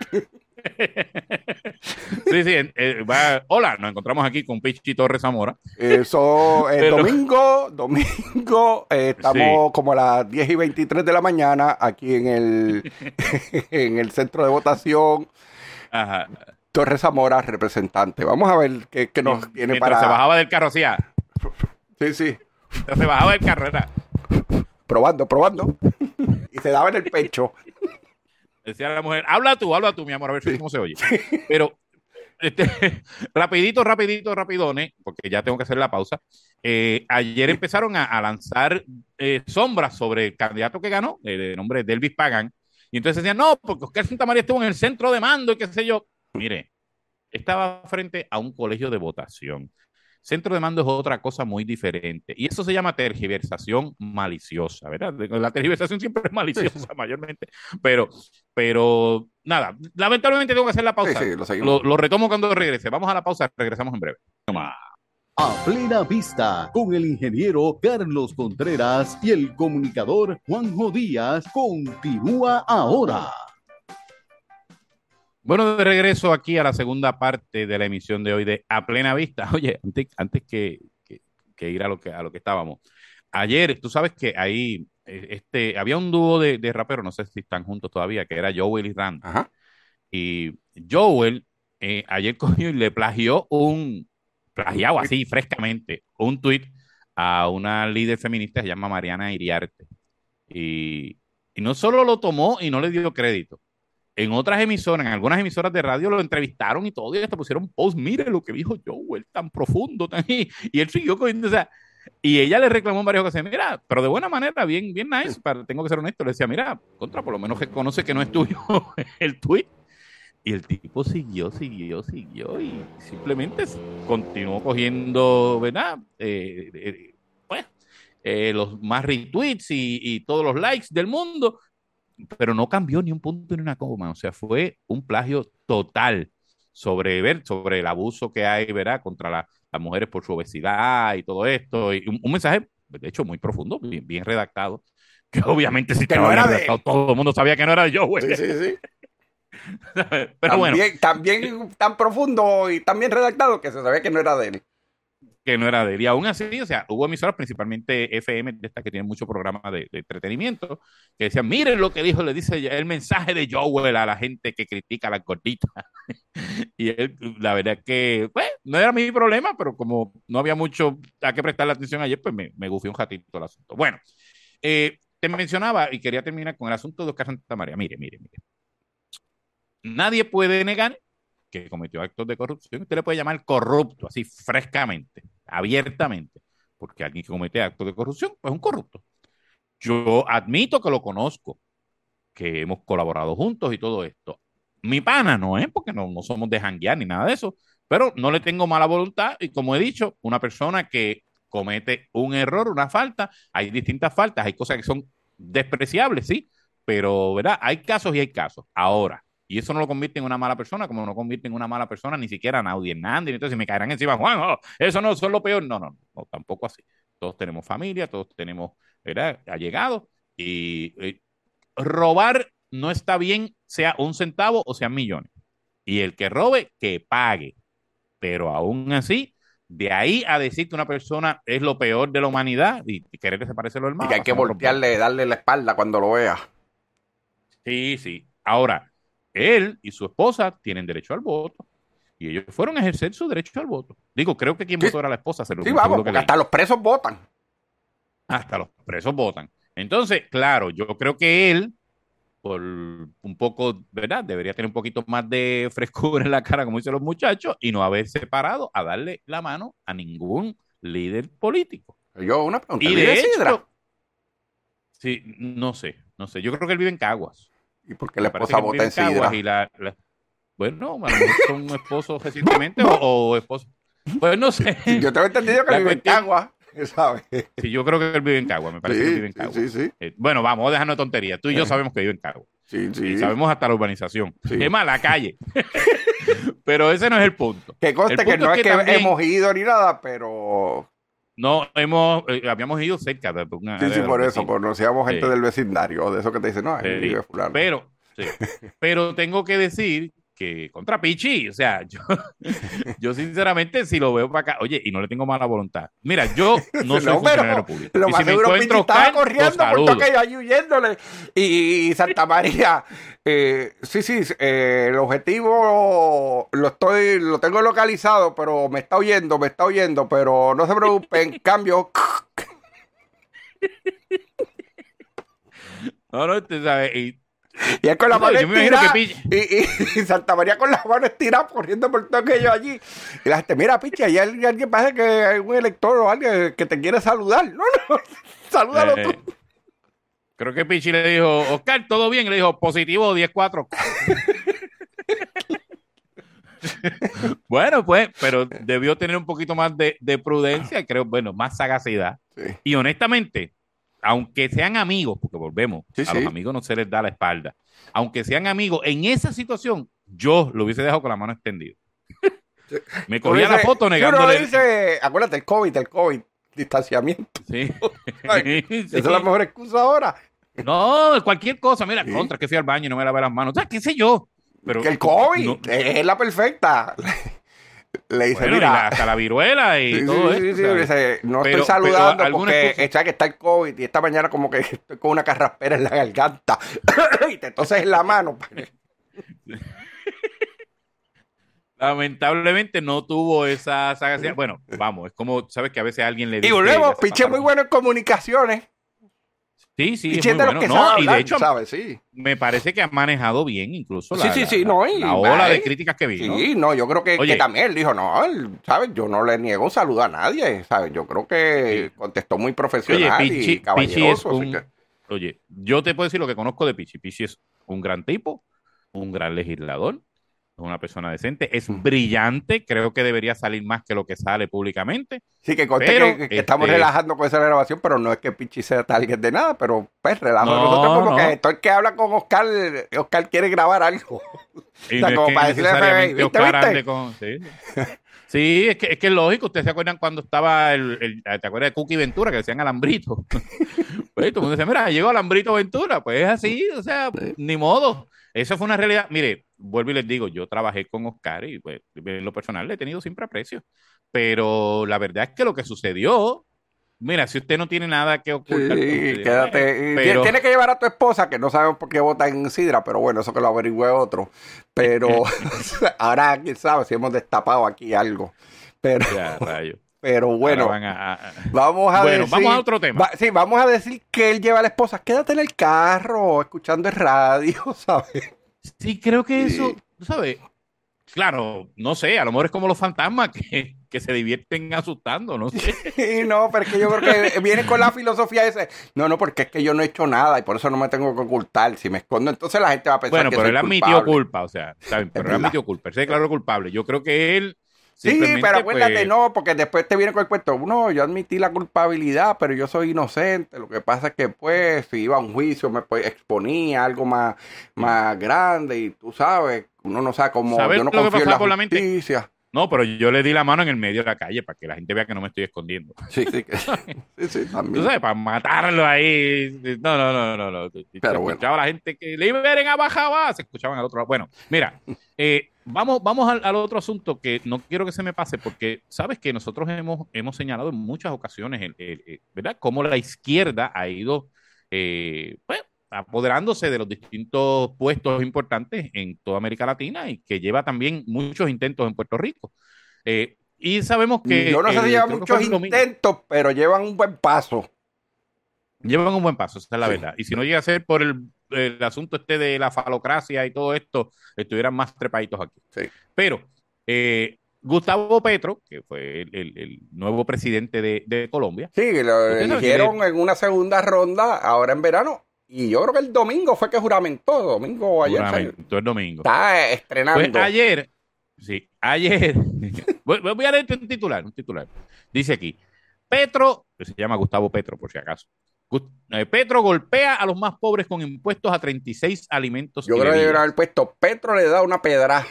Sí, sí. Eh, va, hola, nos encontramos aquí con Pichi Torres Zamora. Eso, eh, Pero... domingo, domingo, eh, estamos sí. como a las diez y veintitrés de la mañana aquí en el, en el centro de votación. Ajá. Torres Zamora, representante. Vamos a ver qué, qué nos Mientras tiene para... se bajaba del carro, hacía. Sí, sí. Mientras se bajaba del carro, era. Probando, probando. Y se daba en el pecho. Decía la mujer, habla tú, habla tú, mi amor, a ver sí. cómo se oye. Pero, este, rapidito, rapidito, rapidones, porque ya tengo que hacer la pausa. Eh, ayer empezaron a, a lanzar eh, sombras sobre el candidato que ganó, eh, de nombre de Elvis Pagan. Y entonces decían, no, porque Oscar Santamaría estuvo en el centro de mando y qué sé yo. Mire, estaba frente a un colegio de votación. Centro de mando es otra cosa muy diferente. Y eso se llama tergiversación maliciosa, ¿verdad? La tergiversación siempre es maliciosa, mayormente. Pero, pero, nada, lamentablemente tengo que hacer la pausa. Sí, sí, lo, lo, lo retomo cuando regrese. Vamos a la pausa, regresamos en breve. Toma. A plena vista, con el ingeniero Carlos Contreras y el comunicador Juanjo Díaz, continúa ahora. Bueno, de regreso aquí a la segunda parte de la emisión de hoy de A Plena Vista. Oye, antes, antes que, que, que ir a lo que, a lo que estábamos. Ayer, tú sabes que ahí este, había un dúo de, de raperos, no sé si están juntos todavía, que era Joel y Randy. Ajá. Y Joel eh, ayer cogió y le plagió un, plagiado así frescamente, un tuit a una líder feminista que se llama Mariana Iriarte. Y, y no solo lo tomó y no le dio crédito. En otras emisoras, en algunas emisoras de radio lo entrevistaron y todo, y hasta pusieron post, mire lo que dijo Joel, tan profundo, tan... y él siguió cogiendo, o sea, y ella le reclamó en varias ocasiones, mira, pero de buena manera, bien, bien nice, para, tengo que ser honesto, le decía, mira, contra, por lo menos reconoce que no es tuyo el tweet, y el tipo siguió, siguió, siguió, y simplemente continuó cogiendo, ¿verdad? Eh, eh, pues, eh, los más retweets y, y todos los likes del mundo, pero no cambió ni un punto ni una coma, o sea, fue un plagio total sobre ver, sobre el abuso que hay, ¿verdad?, contra la, las mujeres por su obesidad y todo esto, y un, un mensaje, de hecho, muy profundo, bien, bien redactado, que obviamente si que no era redactado, de... todo el mundo sabía que no era de Joel. Sí, sí, sí. Pero también, bueno. También tan profundo y tan bien redactado que se sabía que no era de él. Que no era de él. Y aún así, o sea, hubo emisoras, principalmente F M, de estas que tienen muchos programas de, de entretenimiento, que decían, miren lo que dijo, le dice el mensaje de Joel a la gente que critica a las gorditas. Y él, la verdad es que, pues, no era mi problema, pero como no había mucho a qué prestarle atención ayer, pues me, me gufié un ratito el asunto. Bueno, eh, te mencionaba y quería terminar con el asunto de Oscar Santamaría. Mire, mire, mire. Nadie puede negar que cometió actos de corrupción. Usted le puede llamar corrupto, así frescamente, abiertamente, porque alguien que comete actos de corrupción, pues es un corrupto. Yo admito que lo conozco, que hemos colaborado juntos y todo esto. Mi pana no es, porque no, no somos de janguear ni nada de eso, pero no le tengo mala voluntad y como he dicho, una persona que comete un error, una falta, hay distintas faltas, hay cosas que son despreciables, sí, pero ¿verdad? Hay casos y hay casos. Ahora, y eso no lo convierte en una mala persona, como no convierte en una mala persona ni siquiera a Naudi Hernández, entonces me caerán encima, Juan, oh, eso no son lo peor, no, no, no, tampoco así. Todos tenemos familia, todos tenemos, ¿verdad? Allegados y eh, robar no está bien, sea un centavo o sean millones. Y el que robe, que pague. Pero aún así, de ahí a decir que una persona es lo peor de la humanidad y querer desaparecerlo del Y mapa. que hay que voltearle, darle la espalda cuando lo vea. Sí, sí. Ahora, él y su esposa tienen derecho al voto. Y ellos fueron a ejercer su derecho al voto. Digo, creo que quien sí. votó era la esposa. Se lo, sí, vamos, porque hasta los presos votan. Hasta los presos votan. Entonces, claro, yo creo que él, por un poco, ¿verdad? Debería tener un poquito más de frescura en la cara, como dicen los muchachos, y no haberse parado a darle la mano a ningún líder político. Yo, una pregunta. Y de hecho, sí, no sé, no sé. Yo creo que él vive en Caguas. ¿Y por qué la esposa vota en Sidra? Y la, la, bueno, a lo mejor son esposos recientemente o, o esposos. Pues no sé. Yo tengo entendido que él vive en Caguas. ¿Sabes? Sí, yo creo que él vive en Caguas, me parece sí, que él vive en Caguas. Sí, sí, sí. Eh, bueno, vamos a dejarnos de tonterías. Tú y yo sabemos que vive en Caguas. Sí, sí. Y sabemos hasta la urbanización. Sí. Es más, la calle. Pero ese no es el punto. Que conste punto que no es que, que también, hemos ido ni nada, pero... No, hemos, eh, habíamos ido cerca de una... Sí, sí, de por eso, conocíamos gente sí. del vecindario, de eso que te dicen, no, ahí sí. vive fulano. Pero, sí. Pero tengo que decir que contra Pichi, o sea, yo, yo sinceramente si lo veo para acá, oye, y no le tengo mala voluntad. Mira, yo no soy no, funcionario público. Lo y más si me seguro encuentro Pichi estaba Oscar, corriendo por todo aquello allí huyéndole. Y, y Santa María, eh, sí, sí, eh, el objetivo lo estoy, lo tengo localizado, pero me está oyendo, me está oyendo, pero no se preocupen, cambio. No, no, usted sabe, y Y él con la mano estirada, y, y, y Santa María con la mano estirada corriendo por todo aquello allí. Y la gente, mira, Pichi, allá hay alguien, parece que hay un elector o alguien que te quiere saludar. No, no, salúdalo eh, tú. Creo que Pichi le dijo, Oscar, ¿todo bien? Y le dijo, positivo diez cuatro. Bueno, pues, pero debió tener un poquito más de, de prudencia, creo, bueno, más sagacidad. Sí. Y honestamente, aunque sean amigos, porque volvemos, sí, a sí. los amigos no se les da la espalda, aunque sean amigos, en esa situación, yo lo hubiese dejado con la mano extendida. Sí. Me cogía dice, la foto negándole. Uno dice, acuérdate, el COVID, el COVID, distanciamiento. Sí. Ay, sí. Esa es la mejor excusa ahora. No, cualquier cosa, mira, sí. contra que fui al baño y no me lavé las manos, o sea, qué sé yo. Pero, que el COVID no, es la perfecta. Le dice, bueno, mira, y la, hasta la viruela y sí, todo sí, eso. Sí, sí, dice, no pero, estoy saludando porque cosa... que está el COVID y esta mañana como que estoy con una carraspera en la garganta y te toses en la mano. Lamentablemente no tuvo esa sagacidad. Bueno, vamos, es como, sabes que a veces alguien le dice... Y volvemos, Pichi muy bueno en comunicaciones. Sí, sí, es muy bueno. No, hablar, y de hecho, ¿sabes? Sí. me parece que ha manejado bien incluso sí, la, sí, sí, la, no, y, la ola de críticas que vino. Sí, no, yo creo que, que también él dijo, no, él, ¿sabes? Yo no le niego un saludo a nadie, ¿sabes? Yo creo que sí. contestó muy profesional oye, Pichi, y caballeroso. Pichi es un, que... Oye, yo te puedo decir lo que conozco de Pichi. Pichi es un gran tipo, un gran legislador, es una persona decente, es mm. brillante, creo que debería salir más que lo que sale públicamente. Sí, que conste pero, que, que este... estamos relajando con esa grabación, pero no es que Pichi sea target de nada, pero pues relajamos no, nosotros como no. que esto el que habla con Oscar, Oscar quiere grabar algo. Y o sea, no como es para decirle a F B I, ¿viste, viste? Con... Sí, sí es, que, es que es lógico, ustedes se acuerdan cuando estaba el, el ¿te acuerdas de Cookie Ventura que decían Alambrito? Pues todo el mundo dice, mira, llegó Alambrito Ventura, pues es así, o sea, sí. ni modo. Eso fue una realidad. Mire, vuelvo y les digo, yo trabajé con Oscar y pues, en lo personal le he tenido siempre aprecio. Pero la verdad es que lo que sucedió, mira, si usted no tiene nada que ocultar, Sí, usted, quédate. eh, pero... Tienes que llevar a tu esposa, que no sabemos por qué vota en Sidra, pero bueno, eso que lo averigüe otro. Pero ahora, quién sabe si hemos destapado aquí algo. Pero, Ya, rayo. pero bueno, van a, a... vamos a bueno, decir, vamos a otro tema. Va, sí, vamos a decir que él lleva a la esposa. Quédate en el carro, escuchando el radio, ¿sabes? Sí, creo que Sí. eso, tú sabes, claro, no sé, a lo mejor es como los fantasmas que, que se divierten asustando, no sé. Sí, no, pero es que yo creo que viene con la filosofía ese. No, no, porque es que yo no he hecho nada y por eso no me tengo que ocultar. Si me escondo, entonces la gente va a pensar Bueno, que pero soy él admitió culpable. culpa, o sea, está bien, pero él verdad. admitió culpa, él se declaró culpable. Yo creo que él Sí, simplemente, pero acuérdate, pues, no, porque después te viene con el cuento. No, yo admití la culpabilidad, pero yo soy inocente. Lo que pasa es que, pues, si iba a un juicio, me pues, exponía a algo más, más grande. Y tú sabes, uno no sabe cómo. ¿sabes Yo no lo que confío en pasaba la por la mente? justicia. No, pero yo le di la mano en el medio de la calle para que la gente vea que no me estoy escondiendo. Sí, sí, que- sí, sí, Tú también. sabes, para matarlo ahí. No, no, no, no, no. Se Pero bueno. escuchaba a la gente que liberen a Bajabá, se escuchaban al otro lado. Bueno, mira, eh, vamos, vamos al, al otro asunto que no quiero que se me pase, porque sabes que nosotros hemos, hemos señalado en muchas ocasiones, el- el- el- ¿verdad?, cómo la izquierda ha ido, eh, pues, apoderándose de los distintos puestos importantes en toda América Latina y que lleva también muchos intentos en Puerto Rico. Eh, y sabemos que... Yo no sé el- si llevan creo que muchos fue el domingo. intentos, pero llevan un buen paso. Llevan un buen paso, esa es la Sí. verdad. Y si no llega a ser por el, el asunto este de la falocracia y todo esto, estuvieran más trepaditos aquí. Sí. Pero eh, Gustavo Petro, que fue el, el- el nuevo presidente de, de Colombia, Sí, que lo Usted sabe eligieron que- en una segunda ronda ahora en verano. Y yo creo que el domingo fue que juramentó. Domingo o ayer. juramentó el domingo. Está estrenando. Pues ayer, sí, ayer, voy, voy a leer un titular, un titular. Dice aquí, Petro, que se llama Gustavo Petro por si acaso, Gus- eh, Petro golpea a los más pobres con impuestos a treinta y seis alimentos Yo y creo que debería bebidas. haber puesto Petro le da una pedra.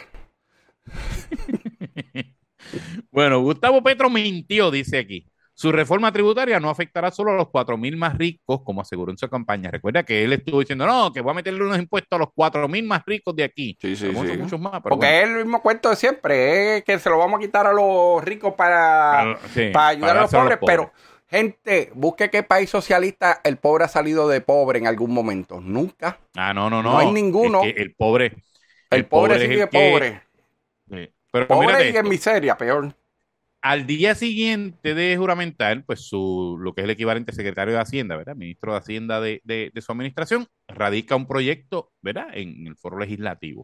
Bueno, Gustavo Petro mintió, dice aquí. Su reforma tributaria no afectará solo a los cuatro mil más ricos, como aseguró en su campaña. Recuerda que él estuvo diciendo, no, que voy a meterle unos impuestos a los cuatro mil más ricos de aquí. Sí, sí, Somos sí. muchos más, pero Porque bueno. es el mismo cuento de siempre. Es que se lo vamos a quitar a los ricos para, Ah, sí, para ayudar para a los dárselo a pobres. los pobres. Pero, gente, busque qué país socialista el pobre ha salido de pobre en algún momento. Nunca. Ah, no, no, no. No hay ninguno. Es que el pobre. El, pobre es sigue el que- pobre. Sí. Pero Pobre mírate y en esto. miseria, peor. Al día siguiente de juramentar, pues su, lo que es el equivalente secretario de Hacienda, ¿verdad? Ministro de Hacienda de, de, de su administración, radica un proyecto, ¿verdad? En el foro legislativo.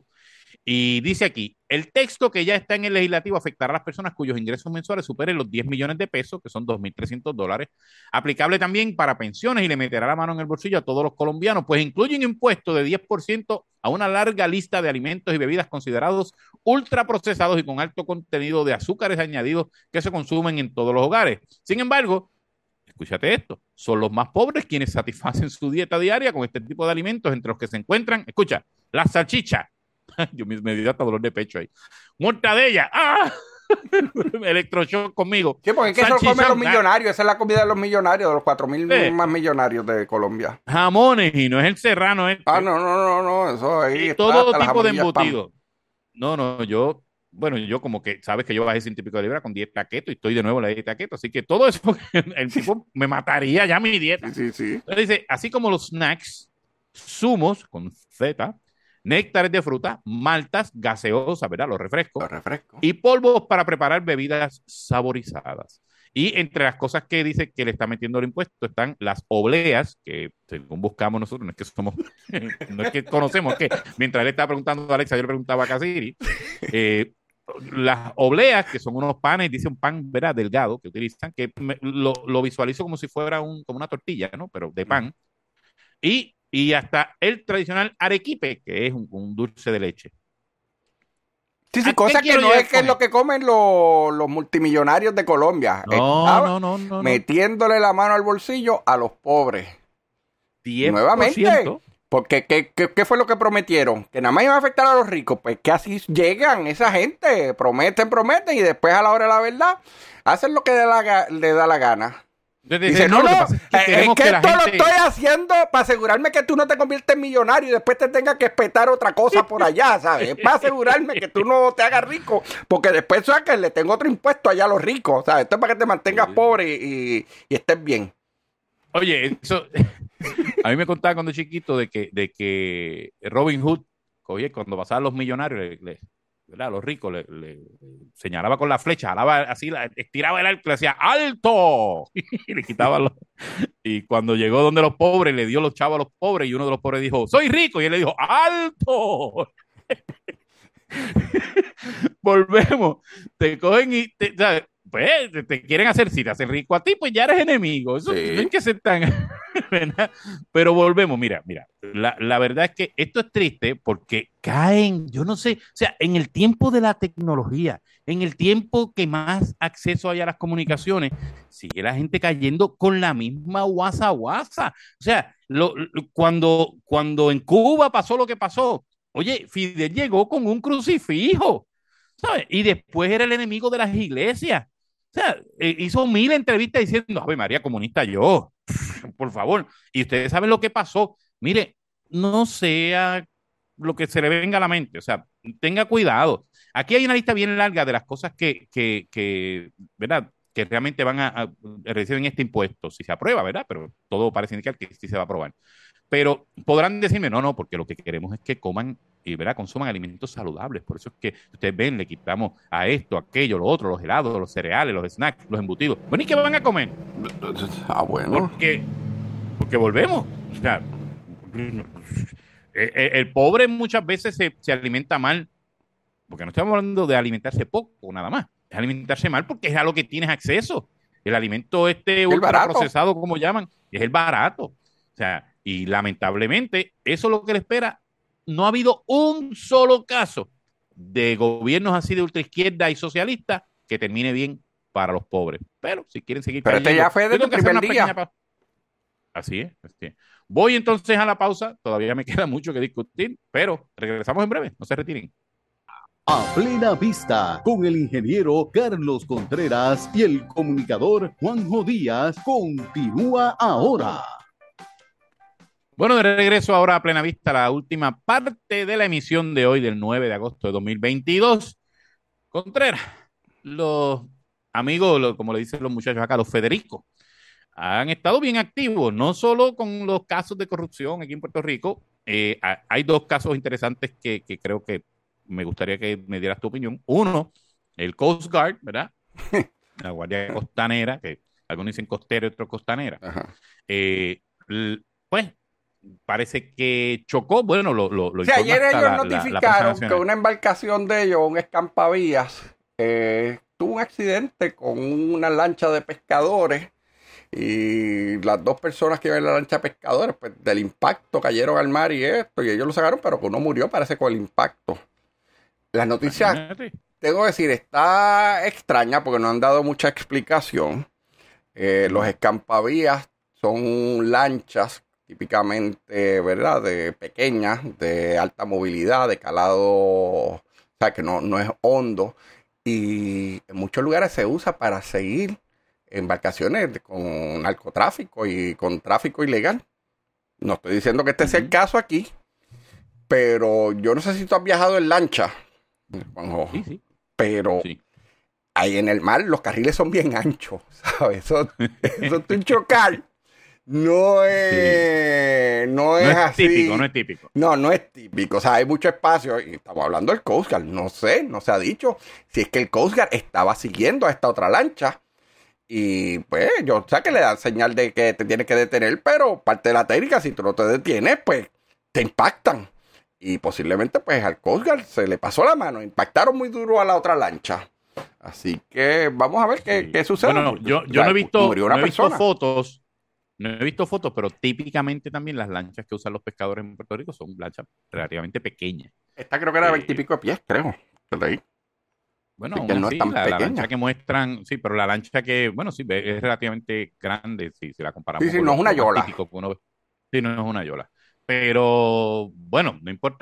Y dice aquí, el texto que ya está en el legislativo afectará a las personas cuyos ingresos mensuales superen los diez millones de pesos, que son dos mil trescientos dólares, aplicable también para pensiones y le meterá la mano en el bolsillo a todos los colombianos, pues incluye un impuesto de diez por ciento a una larga lista de alimentos y bebidas considerados ultraprocesados y con alto contenido de azúcares añadidos que se consumen en todos los hogares. Sin embargo, escúchate esto, son los más pobres quienes satisfacen su dieta diaria con este tipo de alimentos, entre los que se encuentran, escucha, la salchicha. Yo me, me dio hasta dolor de pecho ahí. Mortadella. ¡Ah! Electroshock conmigo. Sí, porque es que eso lo comen Salchichón, los millonarios. Esa es la comida de los millonarios, de los cuatro mil Sí. más millonarios de Colombia. Jamones, y no es el serrano este. Ah, no, no, no, no. Eso ahí Y está todo hasta las tipo de jamonillas pan. embutidos. No, no, yo, bueno, yo como que, sabes que yo bajé ciento y pico de libras con dieta keto y estoy de nuevo en la dieta keto, así que todo eso, el tipo me mataría ya mi dieta. Sí, sí, sí. Entonces dice, así como los snacks, zumos con Z, néctares de fruta, maltas, gaseosas, ¿verdad? Los refrescos. Los refrescos. Y polvos para preparar bebidas saborizadas. Y entre las cosas que dice que le está metiendo el impuesto están las obleas, que según buscamos nosotros, no es que somos, no es que conocemos, es que mientras él estaba preguntando a Alexa, yo le preguntaba a Casiri, eh, las obleas, que son unos panes, dice un pan, ¿verdad? Delgado, que utilizan, que me- lo, lo visualizo como si fuera un, como una tortilla, ¿no? Pero de pan. Y, y hasta el tradicional arequipe, que es un, un dulce de leche. Sí, ¿A sí, qué cosa que quiero no llegar es que es con lo que comen los, los multimillonarios de Colombia. No, Estaba no, no, no, no. metiéndole la mano al bolsillo a los pobres. diez por ciento. Nuevamente. Porque, ¿qué, qué, qué fue lo que prometieron? Que nada más iba a afectar a los ricos. Pues que así llegan esa gente. Prometen, prometen y después a la hora de la verdad hacen lo que le da la, ga- le da la gana. Dice, no, no, no es que, es que, que esto gente... lo estoy haciendo para asegurarme que tú no te conviertes en millonario y después te tengas que espetar otra cosa por allá, ¿sabes? Es para asegurarme que tú no te hagas rico, porque después, ¿sabes? Que le tengo otro impuesto allá a los ricos, ¿sabes? Esto es para que te mantengas pobre y, y, y estés bien. Oye, eso... a mí me contaba cuando chiquito de que, de que Robin Hood, oye, cuando pasaban los millonarios, le, le, ¿verdad? Los ricos, le, le señalaba con la flecha, jalaba así, la, estiraba el arco y le decía ¡alto! Y le quitaba los... Y cuando llegó donde los pobres, le dio los chavos a los pobres y uno de los pobres dijo, ¡soy rico! Y él le dijo, ¡alto! Volvemos. Te cogen y... Te, ¿sabes? Pues te, te quieren hacer, si te hacen rico a ti, pues ya eres enemigo. Eso sí. No hay que ser tan... ¿verdad? Pero volvemos, mira, mira, la, la verdad es que esto es triste porque caen, yo no sé, o sea, en el tiempo de la tecnología, en el tiempo que más acceso hay a las comunicaciones, sigue la gente cayendo con la misma guasa guasa. O sea, lo, lo, cuando, cuando en Cuba pasó lo que pasó, oye, Fidel llegó con un crucifijo, ¿sabes? Y después era el enemigo de las iglesias. O sea, hizo mil entrevistas diciendo, Ave María, comunista yo, por favor. Y ustedes saben lo que pasó. Mire, no sea lo que se le venga a la mente, o sea, tenga cuidado. Aquí hay una lista bien larga de las cosas que, que, que ¿verdad? Que realmente van a, a recibir este impuesto, si se aprueba, ¿verdad? Pero todo parece indicar que sí se va a aprobar. Pero podrán decirme, no, no, porque lo que queremos es que coman y, ¿verdad? Consuman alimentos saludables. Por eso es que ustedes ven, le quitamos a esto, aquello, lo otro, los helados, los cereales, los snacks, los embutidos. Bueno, ¿y qué van a comer? Ah, bueno. Porque, porque volvemos. O sea, el, el pobre muchas veces se, se alimenta mal, porque no estamos hablando de alimentarse poco, nada más. Es alimentarse mal porque es a lo que tienes acceso. El alimento este ultraprocesado, como llaman, es el barato. O sea, y lamentablemente, eso es lo que le espera. No ha habido un solo caso de gobiernos así de ultraizquierda y socialista que termine bien para los pobres. Pero si quieren seguir Pero cayendo, este ya fue desde el primer día. Pa- así es, así es. Voy entonces a la pausa. Todavía me queda mucho que discutir, pero regresamos en breve. No se retiren. A plena vista, con el ingeniero Carlos Contreras y el comunicador Juanjo Díaz, continúa ahora. Bueno, de regreso ahora a Plena Vista, la última parte de la emisión de hoy, del nueve de agosto de dos mil veintidós. Contreras, los amigos, los, como le dicen los muchachos acá, los Federicos, han estado bien activos, no solo con los casos de corrupción aquí en Puerto Rico. Eh, hay dos casos interesantes que, que creo que me gustaría que me dieras tu opinión. Uno, el Coast Guard, ¿verdad? La Guardia Costanera, que algunos dicen costera y otros costanera. Eh, pues, parece que chocó, bueno, lo, lo, lo sí, ayer ellos la, notificaron la, la que una embarcación de ellos, un escampavías, eh, tuvo un accidente con una lancha de pescadores y las dos personas que iban en la lancha de pescadores, pues del impacto cayeron al mar y esto, y ellos lo sacaron, pero que uno murió, parece, con el impacto. La noticia, tengo que decir, está extraña porque no han dado mucha explicación. Eh, los escampavías son lanchas típicamente, ¿verdad?, de pequeñas, de alta movilidad, de calado, o sea, que no, no es hondo, y en muchos lugares se usa para seguir embarcaciones con narcotráfico y con tráfico ilegal. No estoy diciendo que este uh-huh. sea el caso aquí, pero yo no sé si tú has viajado en lancha, Juanjo, sí, sí. pero sí. ahí en el mar los carriles son bien anchos, ¿sabes? Eso, eso es un chocar. No es, sí. no es, no es así. Típico, no es típico. No, no es típico. O sea, hay mucho espacio. Y estamos hablando del Coast Guard. No sé, no se ha dicho si es que el Coast Guard estaba siguiendo a esta otra lancha. Y pues, yo sé que le dan señal de que te tienes que detener, pero parte de la técnica, si tú no te detienes, pues te impactan. Y posiblemente, pues al Coast Guard se le pasó la mano. Impactaron muy duro a la otra lancha. Así que vamos a ver qué, sí. qué sucede. Bueno, no, yo, yo no he visto, no he visto fotos. No he visto fotos, pero típicamente también las lanchas que usan los pescadores en Puerto Rico son lanchas relativamente pequeñas. Esta creo que era de veintipico de pies, creo. Ahí. Bueno, aún así, no es tan la, la lancha que muestran, sí, pero la lancha que, bueno, sí, es relativamente grande si, si la comparamos. Sí, sí, no es una yola. Uno, sí, no es una yola. Pero, bueno, no importa,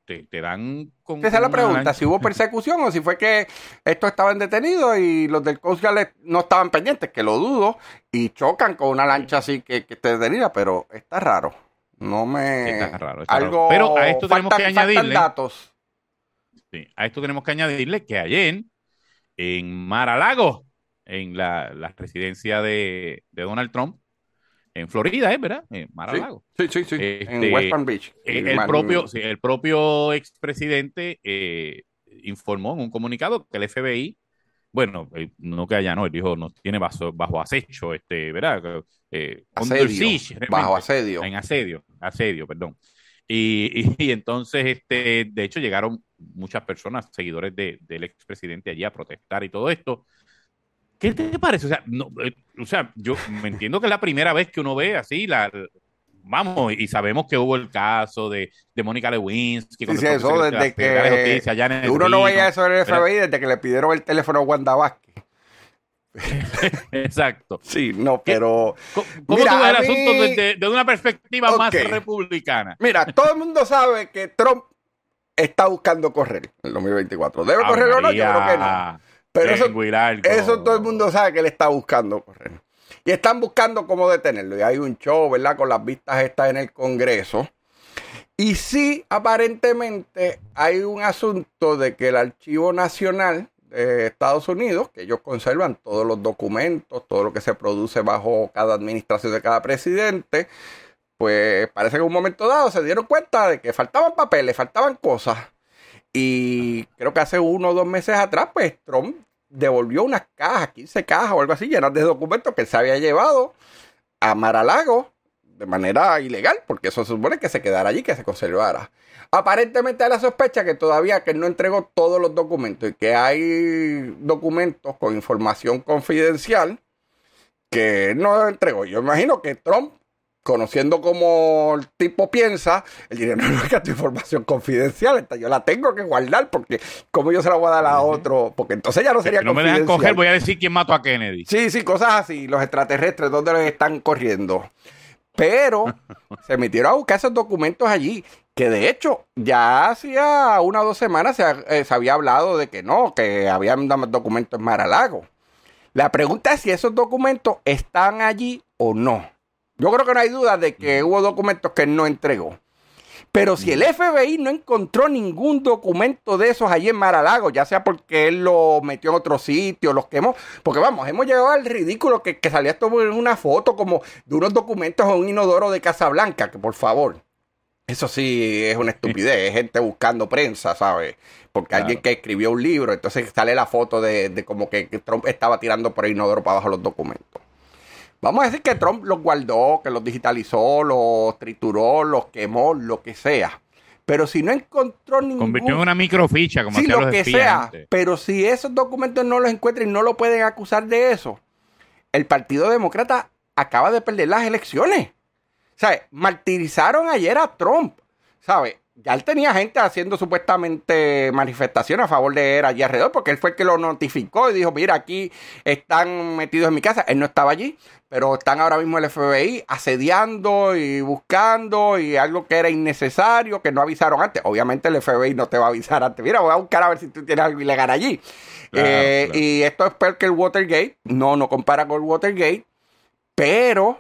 te, te dan... Con, Esa es la pregunta, lancha. si hubo persecución o si fue que estos estaban detenidos y los del Coast Guard no estaban pendientes, que lo dudo, y chocan con una lancha así que, que esté detenida, pero está raro. No me... Está raro, está Algo... raro. Pero a esto tenemos faltan, que añadirle... datos. Sí, a esto tenemos que añadirle que ayer en Mar-a-Lago, en la, la residencia de, de Donald Trump, en Florida, ¿es verdad? En Mar-a-Lago. Sí, sí, sí. Este, en West Palm Beach. El, el, propio, sí, el propio expresidente eh, informó en un comunicado que el F B I, bueno, eh, no que allá no, él dijo, nos tiene bajo, bajo acecho, este, ¿verdad? Eh, asedio, siege, bajo asedio. En asedio, asedio, perdón. Y, y, y entonces, este, de hecho, llegaron muchas personas, seguidores de, del expresidente allí a protestar y todo esto. ¿Qué te parece? O sea, no, eh, o sea, yo me entiendo que es la primera vez que uno ve así la, vamos, y sabemos que hubo el caso de, de Mónica Lewinsky. Sí, sí, eso desde que de justicia, allá en el uno no veía eso en el F B I pero, desde que le pidieron el teléfono a Wanda Vázquez. Exacto. Sí, no, pero... ¿Cómo, cómo mira, tú ves el mí... asunto desde, desde una perspectiva okay. más republicana? Mira, todo el mundo sabe que Trump está buscando correr en el dos mil veinticuatro. ¿Debe correr María, o no? Yo creo que no. Pero eso, eso todo el mundo sabe que él está buscando correr. Y están buscando cómo detenerlo. Y hay un show, ¿verdad? Con las vistas estas en el Congreso. Y sí, aparentemente hay un asunto de que el Archivo Nacional de Estados Unidos, que ellos conservan todos los documentos, todo lo que se produce bajo cada administración de cada presidente, pues parece que en un momento dado se dieron cuenta de que faltaban papeles, faltaban cosas. Y creo que hace uno o dos meses atrás, pues Trump devolvió unas cajas, quince cajas o algo así, llenas de documentos que se había llevado a Mar-a-Lago de manera ilegal, porque eso se supone que se quedara allí, que se conservara. Aparentemente hay la sospecha que todavía que él no entregó todos los documentos y que hay documentos con información confidencial que no entregó. Yo imagino que Trump, conociendo cómo el tipo piensa, él diría, no, no es que tu información confidencial, esta yo la tengo que guardar, porque como yo se la voy a dar a otro, porque entonces ya no sería si no confidencial. No me dejan coger, voy a decir quién mató a Kennedy. Sí, sí, cosas así, los extraterrestres, ¿dónde los están corriendo? Pero se metieron a buscar esos documentos allí, que de hecho ya hacía una o dos semanas se, eh, se había hablado de que no, que habían documentos en Mar-a-Lago. La pregunta es si esos documentos están allí o no. Yo creo que no hay duda de que hubo documentos que él no entregó. Pero si el F B I no encontró ningún documento de esos allí en Mar-a-Lago, ya sea porque él lo metió en otro sitio, los quemó, porque vamos, hemos llegado al ridículo que, que salía esto en una foto como de unos documentos en un inodoro de Casablanca, que por favor, eso sí es una estupidez, es gente buscando prensa, ¿sabes? Porque claro. Alguien que escribió un libro, entonces sale la foto de, de como que, que Trump estaba tirando por el inodoro para abajo los documentos. Vamos a decir que Trump los guardó, que los digitalizó, los trituró, los quemó, lo que sea. Pero si no encontró ningún... Convirtió en una microficha, como sí, hacían lo los que espías sea. antes. Pero si esos documentos no los encuentran y no lo pueden acusar de eso, el Partido Demócrata acaba de perder las elecciones. ¿Sabes? Martirizaron ayer a Trump. ¿Sabes? Ya él tenía gente haciendo supuestamente manifestaciones a favor de él allí alrededor, porque él fue el que lo notificó y dijo, mira, aquí están metidos en mi casa. Él no estaba allí, pero están ahora mismo el F B I asediando y buscando y algo que era innecesario, que no avisaron antes. Obviamente el F B I no te va a avisar antes. Mira, voy a buscar a ver si tú tienes algo ilegal allí. Claro, eh, claro. Y esto es peor que el Watergate. No, no compara con el Watergate. Pero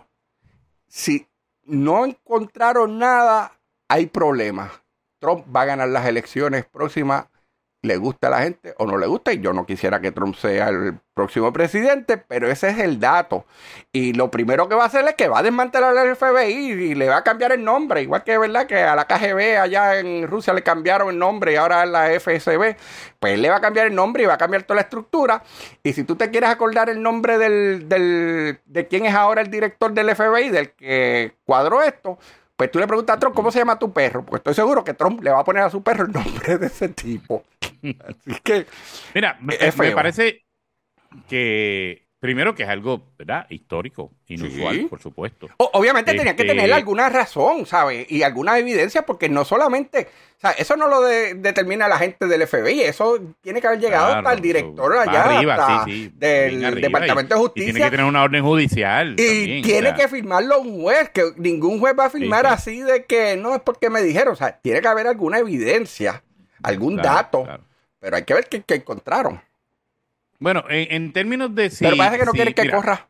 si no encontraron nada, hay problemas. Trump va a ganar las elecciones próximas, le gusta a la gente o no le gusta, y yo no quisiera que Trump sea el próximo presidente, pero ese es el dato. Y lo primero que va a hacer es que va a desmantelar el F B I y le va a cambiar el nombre, igual que verdad que a la K G B allá en Rusia le cambiaron el nombre y ahora es la F S B, pues le va a cambiar el nombre y va a cambiar toda la estructura. Y si tú te quieres acordar el nombre del, del, de quién es ahora el director del F B I, del que cuadró esto, pues tú le preguntas a Trump, ¿cómo se llama tu perro? Porque estoy seguro que Trump le va a poner a su perro el nombre de ese tipo. Así que... Mira, me, me parece que Primero que es algo, ¿verdad? Histórico, inusual, Sí. por supuesto. O- obviamente Este, tenía que tener alguna razón, ¿sabes? Y alguna evidencia, porque no solamente, o sea, eso no lo de- determina la gente del F B I, eso tiene que haber llegado Claro, hasta el eso director va allá, arriba, hasta sí, sí, del bien arriba, Departamento de y, y Justicia. tiene que tener una orden judicial Y también, tiene o sea, que firmarlo un juez, que ningún juez va a firmar Sí, sí. así de que no es porque me dijeron, o sea, tiene que haber alguna evidencia, algún claro, dato, claro. pero hay que ver qué, qué encontraron. Bueno, en, en términos de si... pero parece que no si- quieren que mira, corra.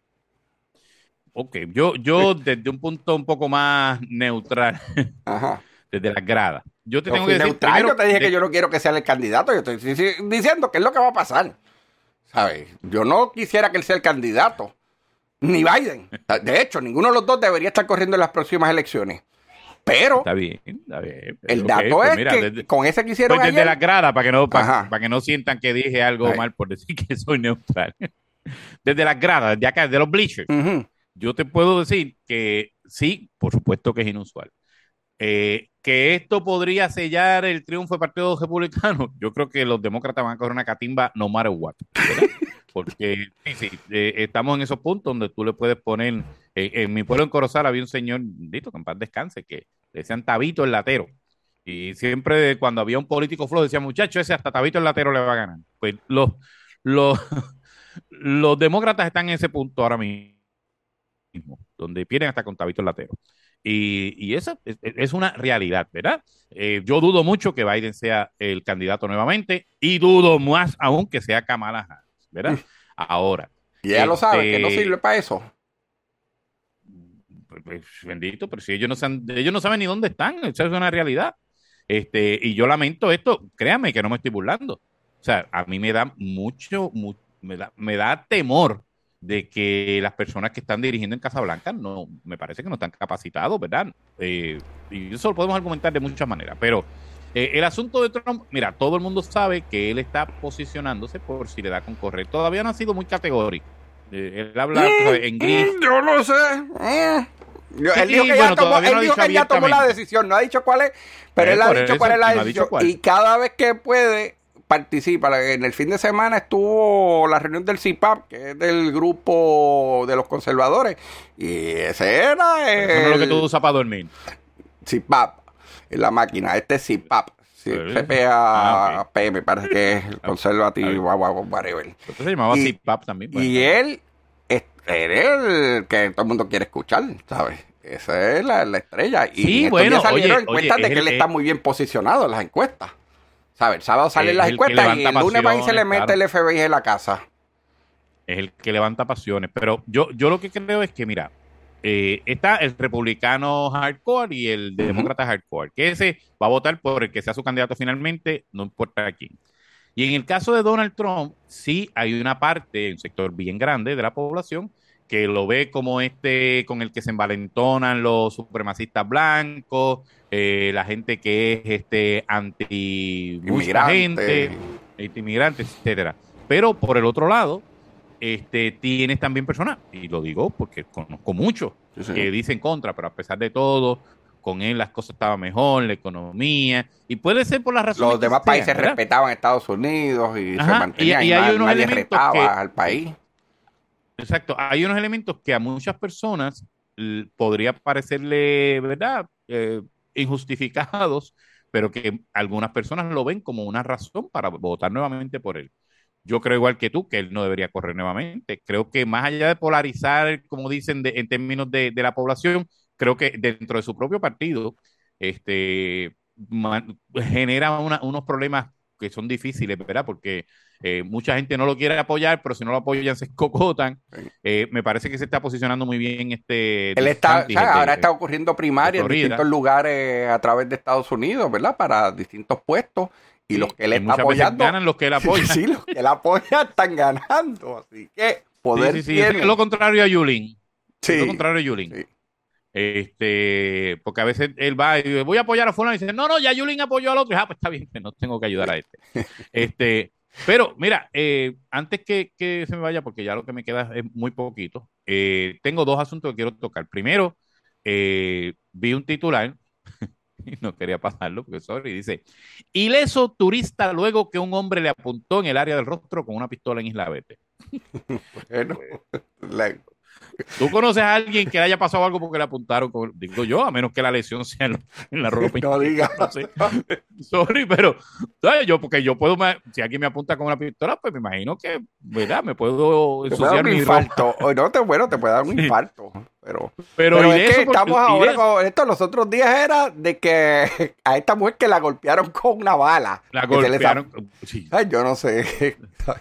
Ok, yo, yo desde un punto un poco más neutral, Ajá. desde las gradas, yo te Yo tengo fui que decir neutral, primero yo te dije de- que yo no quiero que sea el candidato, yo estoy sí, sí, diciendo qué es lo que va a pasar. ¿Sabes? Yo no quisiera que él sea el candidato, ni Biden. De hecho, ninguno de los dos debería estar corriendo en las próximas elecciones. Pero Está bien, está bien. el Ok, dato pues es mira, que desde- con ese que hicieron pues desde ayer, las gradas, para que no, para, Ajá. para que no sientan que dije algo Ay. mal por decir que soy neutral. Desde las gradas, de acá, de los bleachers, ujú, yo te puedo decir que sí, por supuesto que es inusual. Eh, que esto podría sellar el triunfo del Partido Republicano, yo creo que los demócratas van a coger una catimba no matter what, ¿verdad? Porque sí, sí, eh, estamos en esos puntos donde tú le puedes poner, eh, en mi pueblo en Corozal había un señor, dito, que en paz descanse, que le decían Tabito el Latero. Y siempre cuando había un político flojo decía, muchacho, ese hasta Tabito el Latero le va a ganar. Pues los, los, los demócratas están en ese punto ahora mismo, donde pierden hasta con Tabito el Latero. Y, y eso es, es, una realidad, ¿verdad? Eh, yo dudo mucho que Biden sea el candidato nuevamente y dudo más aún que sea Kamala Harris, ¿verdad? Ahora. y ella este, lo sabe, que no sirve para eso. Pues, pues, bendito, pero si ellos no, saben, ellos no saben ni dónde están, eso es una realidad. Este, y yo lamento esto, créame que no me estoy burlando. O sea, a mí me da mucho, mu- me, da, me da temor de que las personas que están dirigiendo en Casablanca no, me parece que no están capacitados, ¿verdad? Eh, y eso lo podemos argumentar de muchas maneras, pero eh, el asunto de Trump, mira, todo el mundo sabe que él está posicionándose por si le da con correr. Todavía no ha sido muy categórico. Eh, él habla Mm, en gris. mm, yo no sé. Mm. Yo- Sí, él dijo que, bueno, ya, tomó, todavía él no ha dijo dicho que ya tomó la abiertamente. decisión, no ha dicho cuál es, pero Eh, él ha por dicho eso, cuál es la no ha dicho decisión. cuál. Y cada vez que puede, participa. En el fin de semana estuvo la reunión del C I P A P, que es del grupo de los conservadores, y ese era el Eso no es lo que tú usas para dormir. C I P A P, en la máquina, este es C I P A P. Sí, Pero- C P A Ah, P, me parece que es el conservativo, Ah, guau, guau, whatever. Entonces se llamaba Y- C I P A P también. pues. Y él, es- él es el que todo el mundo quiere escuchar, ¿sabes? Esa es la, la estrella. Y Sí, en estos bueno, días salieron oye, encuestas oye, de es que el- él está es- muy bien posicionado en las encuestas. ¿Sabes? El sábado salen Es las el que encuestas y levanta el lunes van y se le pasiones, mete claro. el F B I en la casa. Es el que levanta pasiones. Pero yo, yo lo que creo es que, mira, eh, está el republicano hardcore y el Ujú. demócrata hardcore, que ese va a votar por el que sea su candidato finalmente, no importa quién. Y en el caso de Donald Trump, sí hay una parte, un sector bien grande de la población que lo ve como este con el que se envalentonan los supremacistas blancos, eh, la gente que es este anti mucha Inmigrante. gente, inmigrantes, etcétera. Pero por el otro lado, este tienes también personas, y lo digo porque conozco muchos, Sí, sí. que dicen contra, pero a pesar de todo, con él las cosas estaban mejor, la economía, y puede ser por las razones Los demás que sean, países ¿verdad? respetaban a Estados Unidos y Ajá, se mantenían y- y, y hay na- unos nadie elementos retaba que- al país. Exacto, hay unos elementos que a muchas personas l- podría parecerle, ¿verdad? Eh, injustificados, pero que algunas personas lo ven como una razón para votar nuevamente por él. Yo creo igual que tú, que él no debería correr nuevamente. Creo que más allá de polarizar, como dicen, de- en términos de, de la población, creo que dentro de su propio partido, este, ma- genera una- unos problemas que son difíciles, ¿verdad? Porque eh, mucha gente no lo quiere apoyar, pero si no lo apoyan se escocotan. Sí. Eh, me parece que se está posicionando muy bien este. Él está, DeSantis, ¿sabes? el de- Ahora está ocurriendo primarias en Florida. distintos lugares a través de Estados Unidos, ¿verdad? Para distintos puestos. Y Sí, los que él y está muchas veces apoyando. ganan los que él apoya. Sí, los que él apoya están ganando. Así que poder Sí, sí, sí, tiene. es lo contrario a Yulín. Sí, Es lo contrario a Yulín. sí. Este, porque a veces él va y dice, voy a apoyar a fulano y dice, no, no, ya Yulín apoyó al otro. Y, ah, pues está bien, pues no tengo que ayudar a este. Este, pero mira, eh, antes que, que se me vaya, porque ya lo que me queda es muy poquito, eh, tengo dos asuntos que quiero tocar. Primero, eh, vi un titular y no quería pasarlo, porque sorry, dice, ileso turista luego que un hombre le apuntó en el área del rostro con una pistola en Isla Verde. Bueno, la- ¿Tú conoces a alguien que le haya pasado algo porque le apuntaron? Con, digo yo, a menos que la lesión sea en, en la ropa. no digas. No sé. Sorry, pero ¿sabes? Yo, porque yo puedo, me- si alguien me apunta con una pistola, pues me imagino que, ¿verdad? Me puedo Te puede dar ensuciar un mi infarto. ropa. O no, te, bueno, te puede dar un Sí. infarto. Pero, Pero, pero y es de que eso, porque- estamos y de ahora eso, con esto. Los otros días era de que a esta mujer que la golpearon con una bala. la que se le zaf- golpearon. Sí. Ay, yo no sé.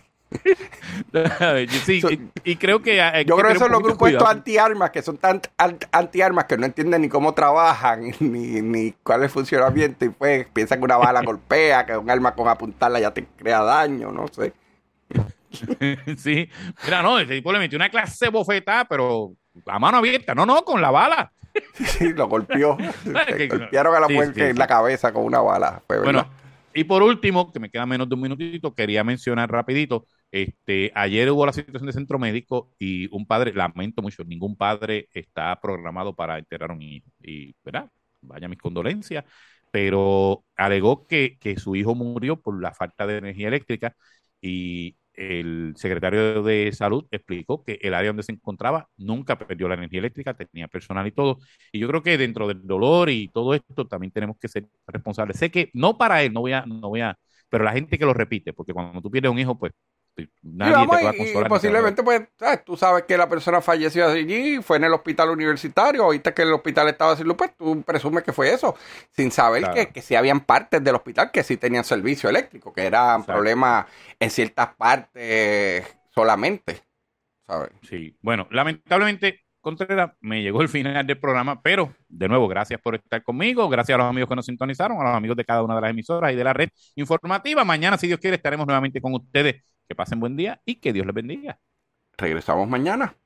Sí, So- y, y creo que hay Yo que creo que tener son un los poquito grupos estos cuidado. antiarmas que son tan an- antiarmas que no entienden ni cómo trabajan ni, ni cuál es el funcionamiento y pues piensan que una bala golpea, que un arma con apuntarla ya te crea daño, no sé. Sí, mira, no, ese tipo le metió una clase de bofetada, pero a mano abierta, no, no, con la bala. Sí, lo golpeó. Que- Golpearon a la sí, mujer sí, en sí. la cabeza con una bala. Fue, Bueno, ¿verdad? y por último, que me queda menos de un minutito, quería mencionar rapidito, este, ayer hubo la situación de centro médico y un padre, lamento mucho, ningún padre está programado para enterrar a un hijo. Y, ¿verdad? Vaya mis condolencias, pero alegó que, que su hijo murió por la falta de energía eléctrica y el secretario de salud explicó que el área donde se encontraba nunca perdió la energía eléctrica, tenía personal y todo. Y yo creo que dentro del dolor y todo esto también tenemos que ser responsables. Sé que no para él, no voy a, no voy a, pero la gente que lo repite, porque cuando tú pierdes un hijo, pues Y, nadie vamos, te va a y- y consolar. ni te va a- posiblemente, pues, ¿sabes? Tú sabes que la persona falleció allí, fue en el hospital universitario, oíste que el hospital estaba sin luz, pues tú presumes que fue eso, sin saber Claro. que, que sí habían partes del hospital que sí tenían servicio eléctrico, que eran Exacto. problemas en ciertas partes solamente, ¿sabes? Sí, bueno, lamentablemente, Contreras, me llegó el final del programa, pero de nuevo, gracias por estar conmigo, gracias a los amigos que nos sintonizaron, a los amigos de cada una de las emisoras y de la red informativa. Mañana, si Dios quiere, estaremos nuevamente con ustedes. Que pasen buen día y que Dios les bendiga. Regresamos mañana.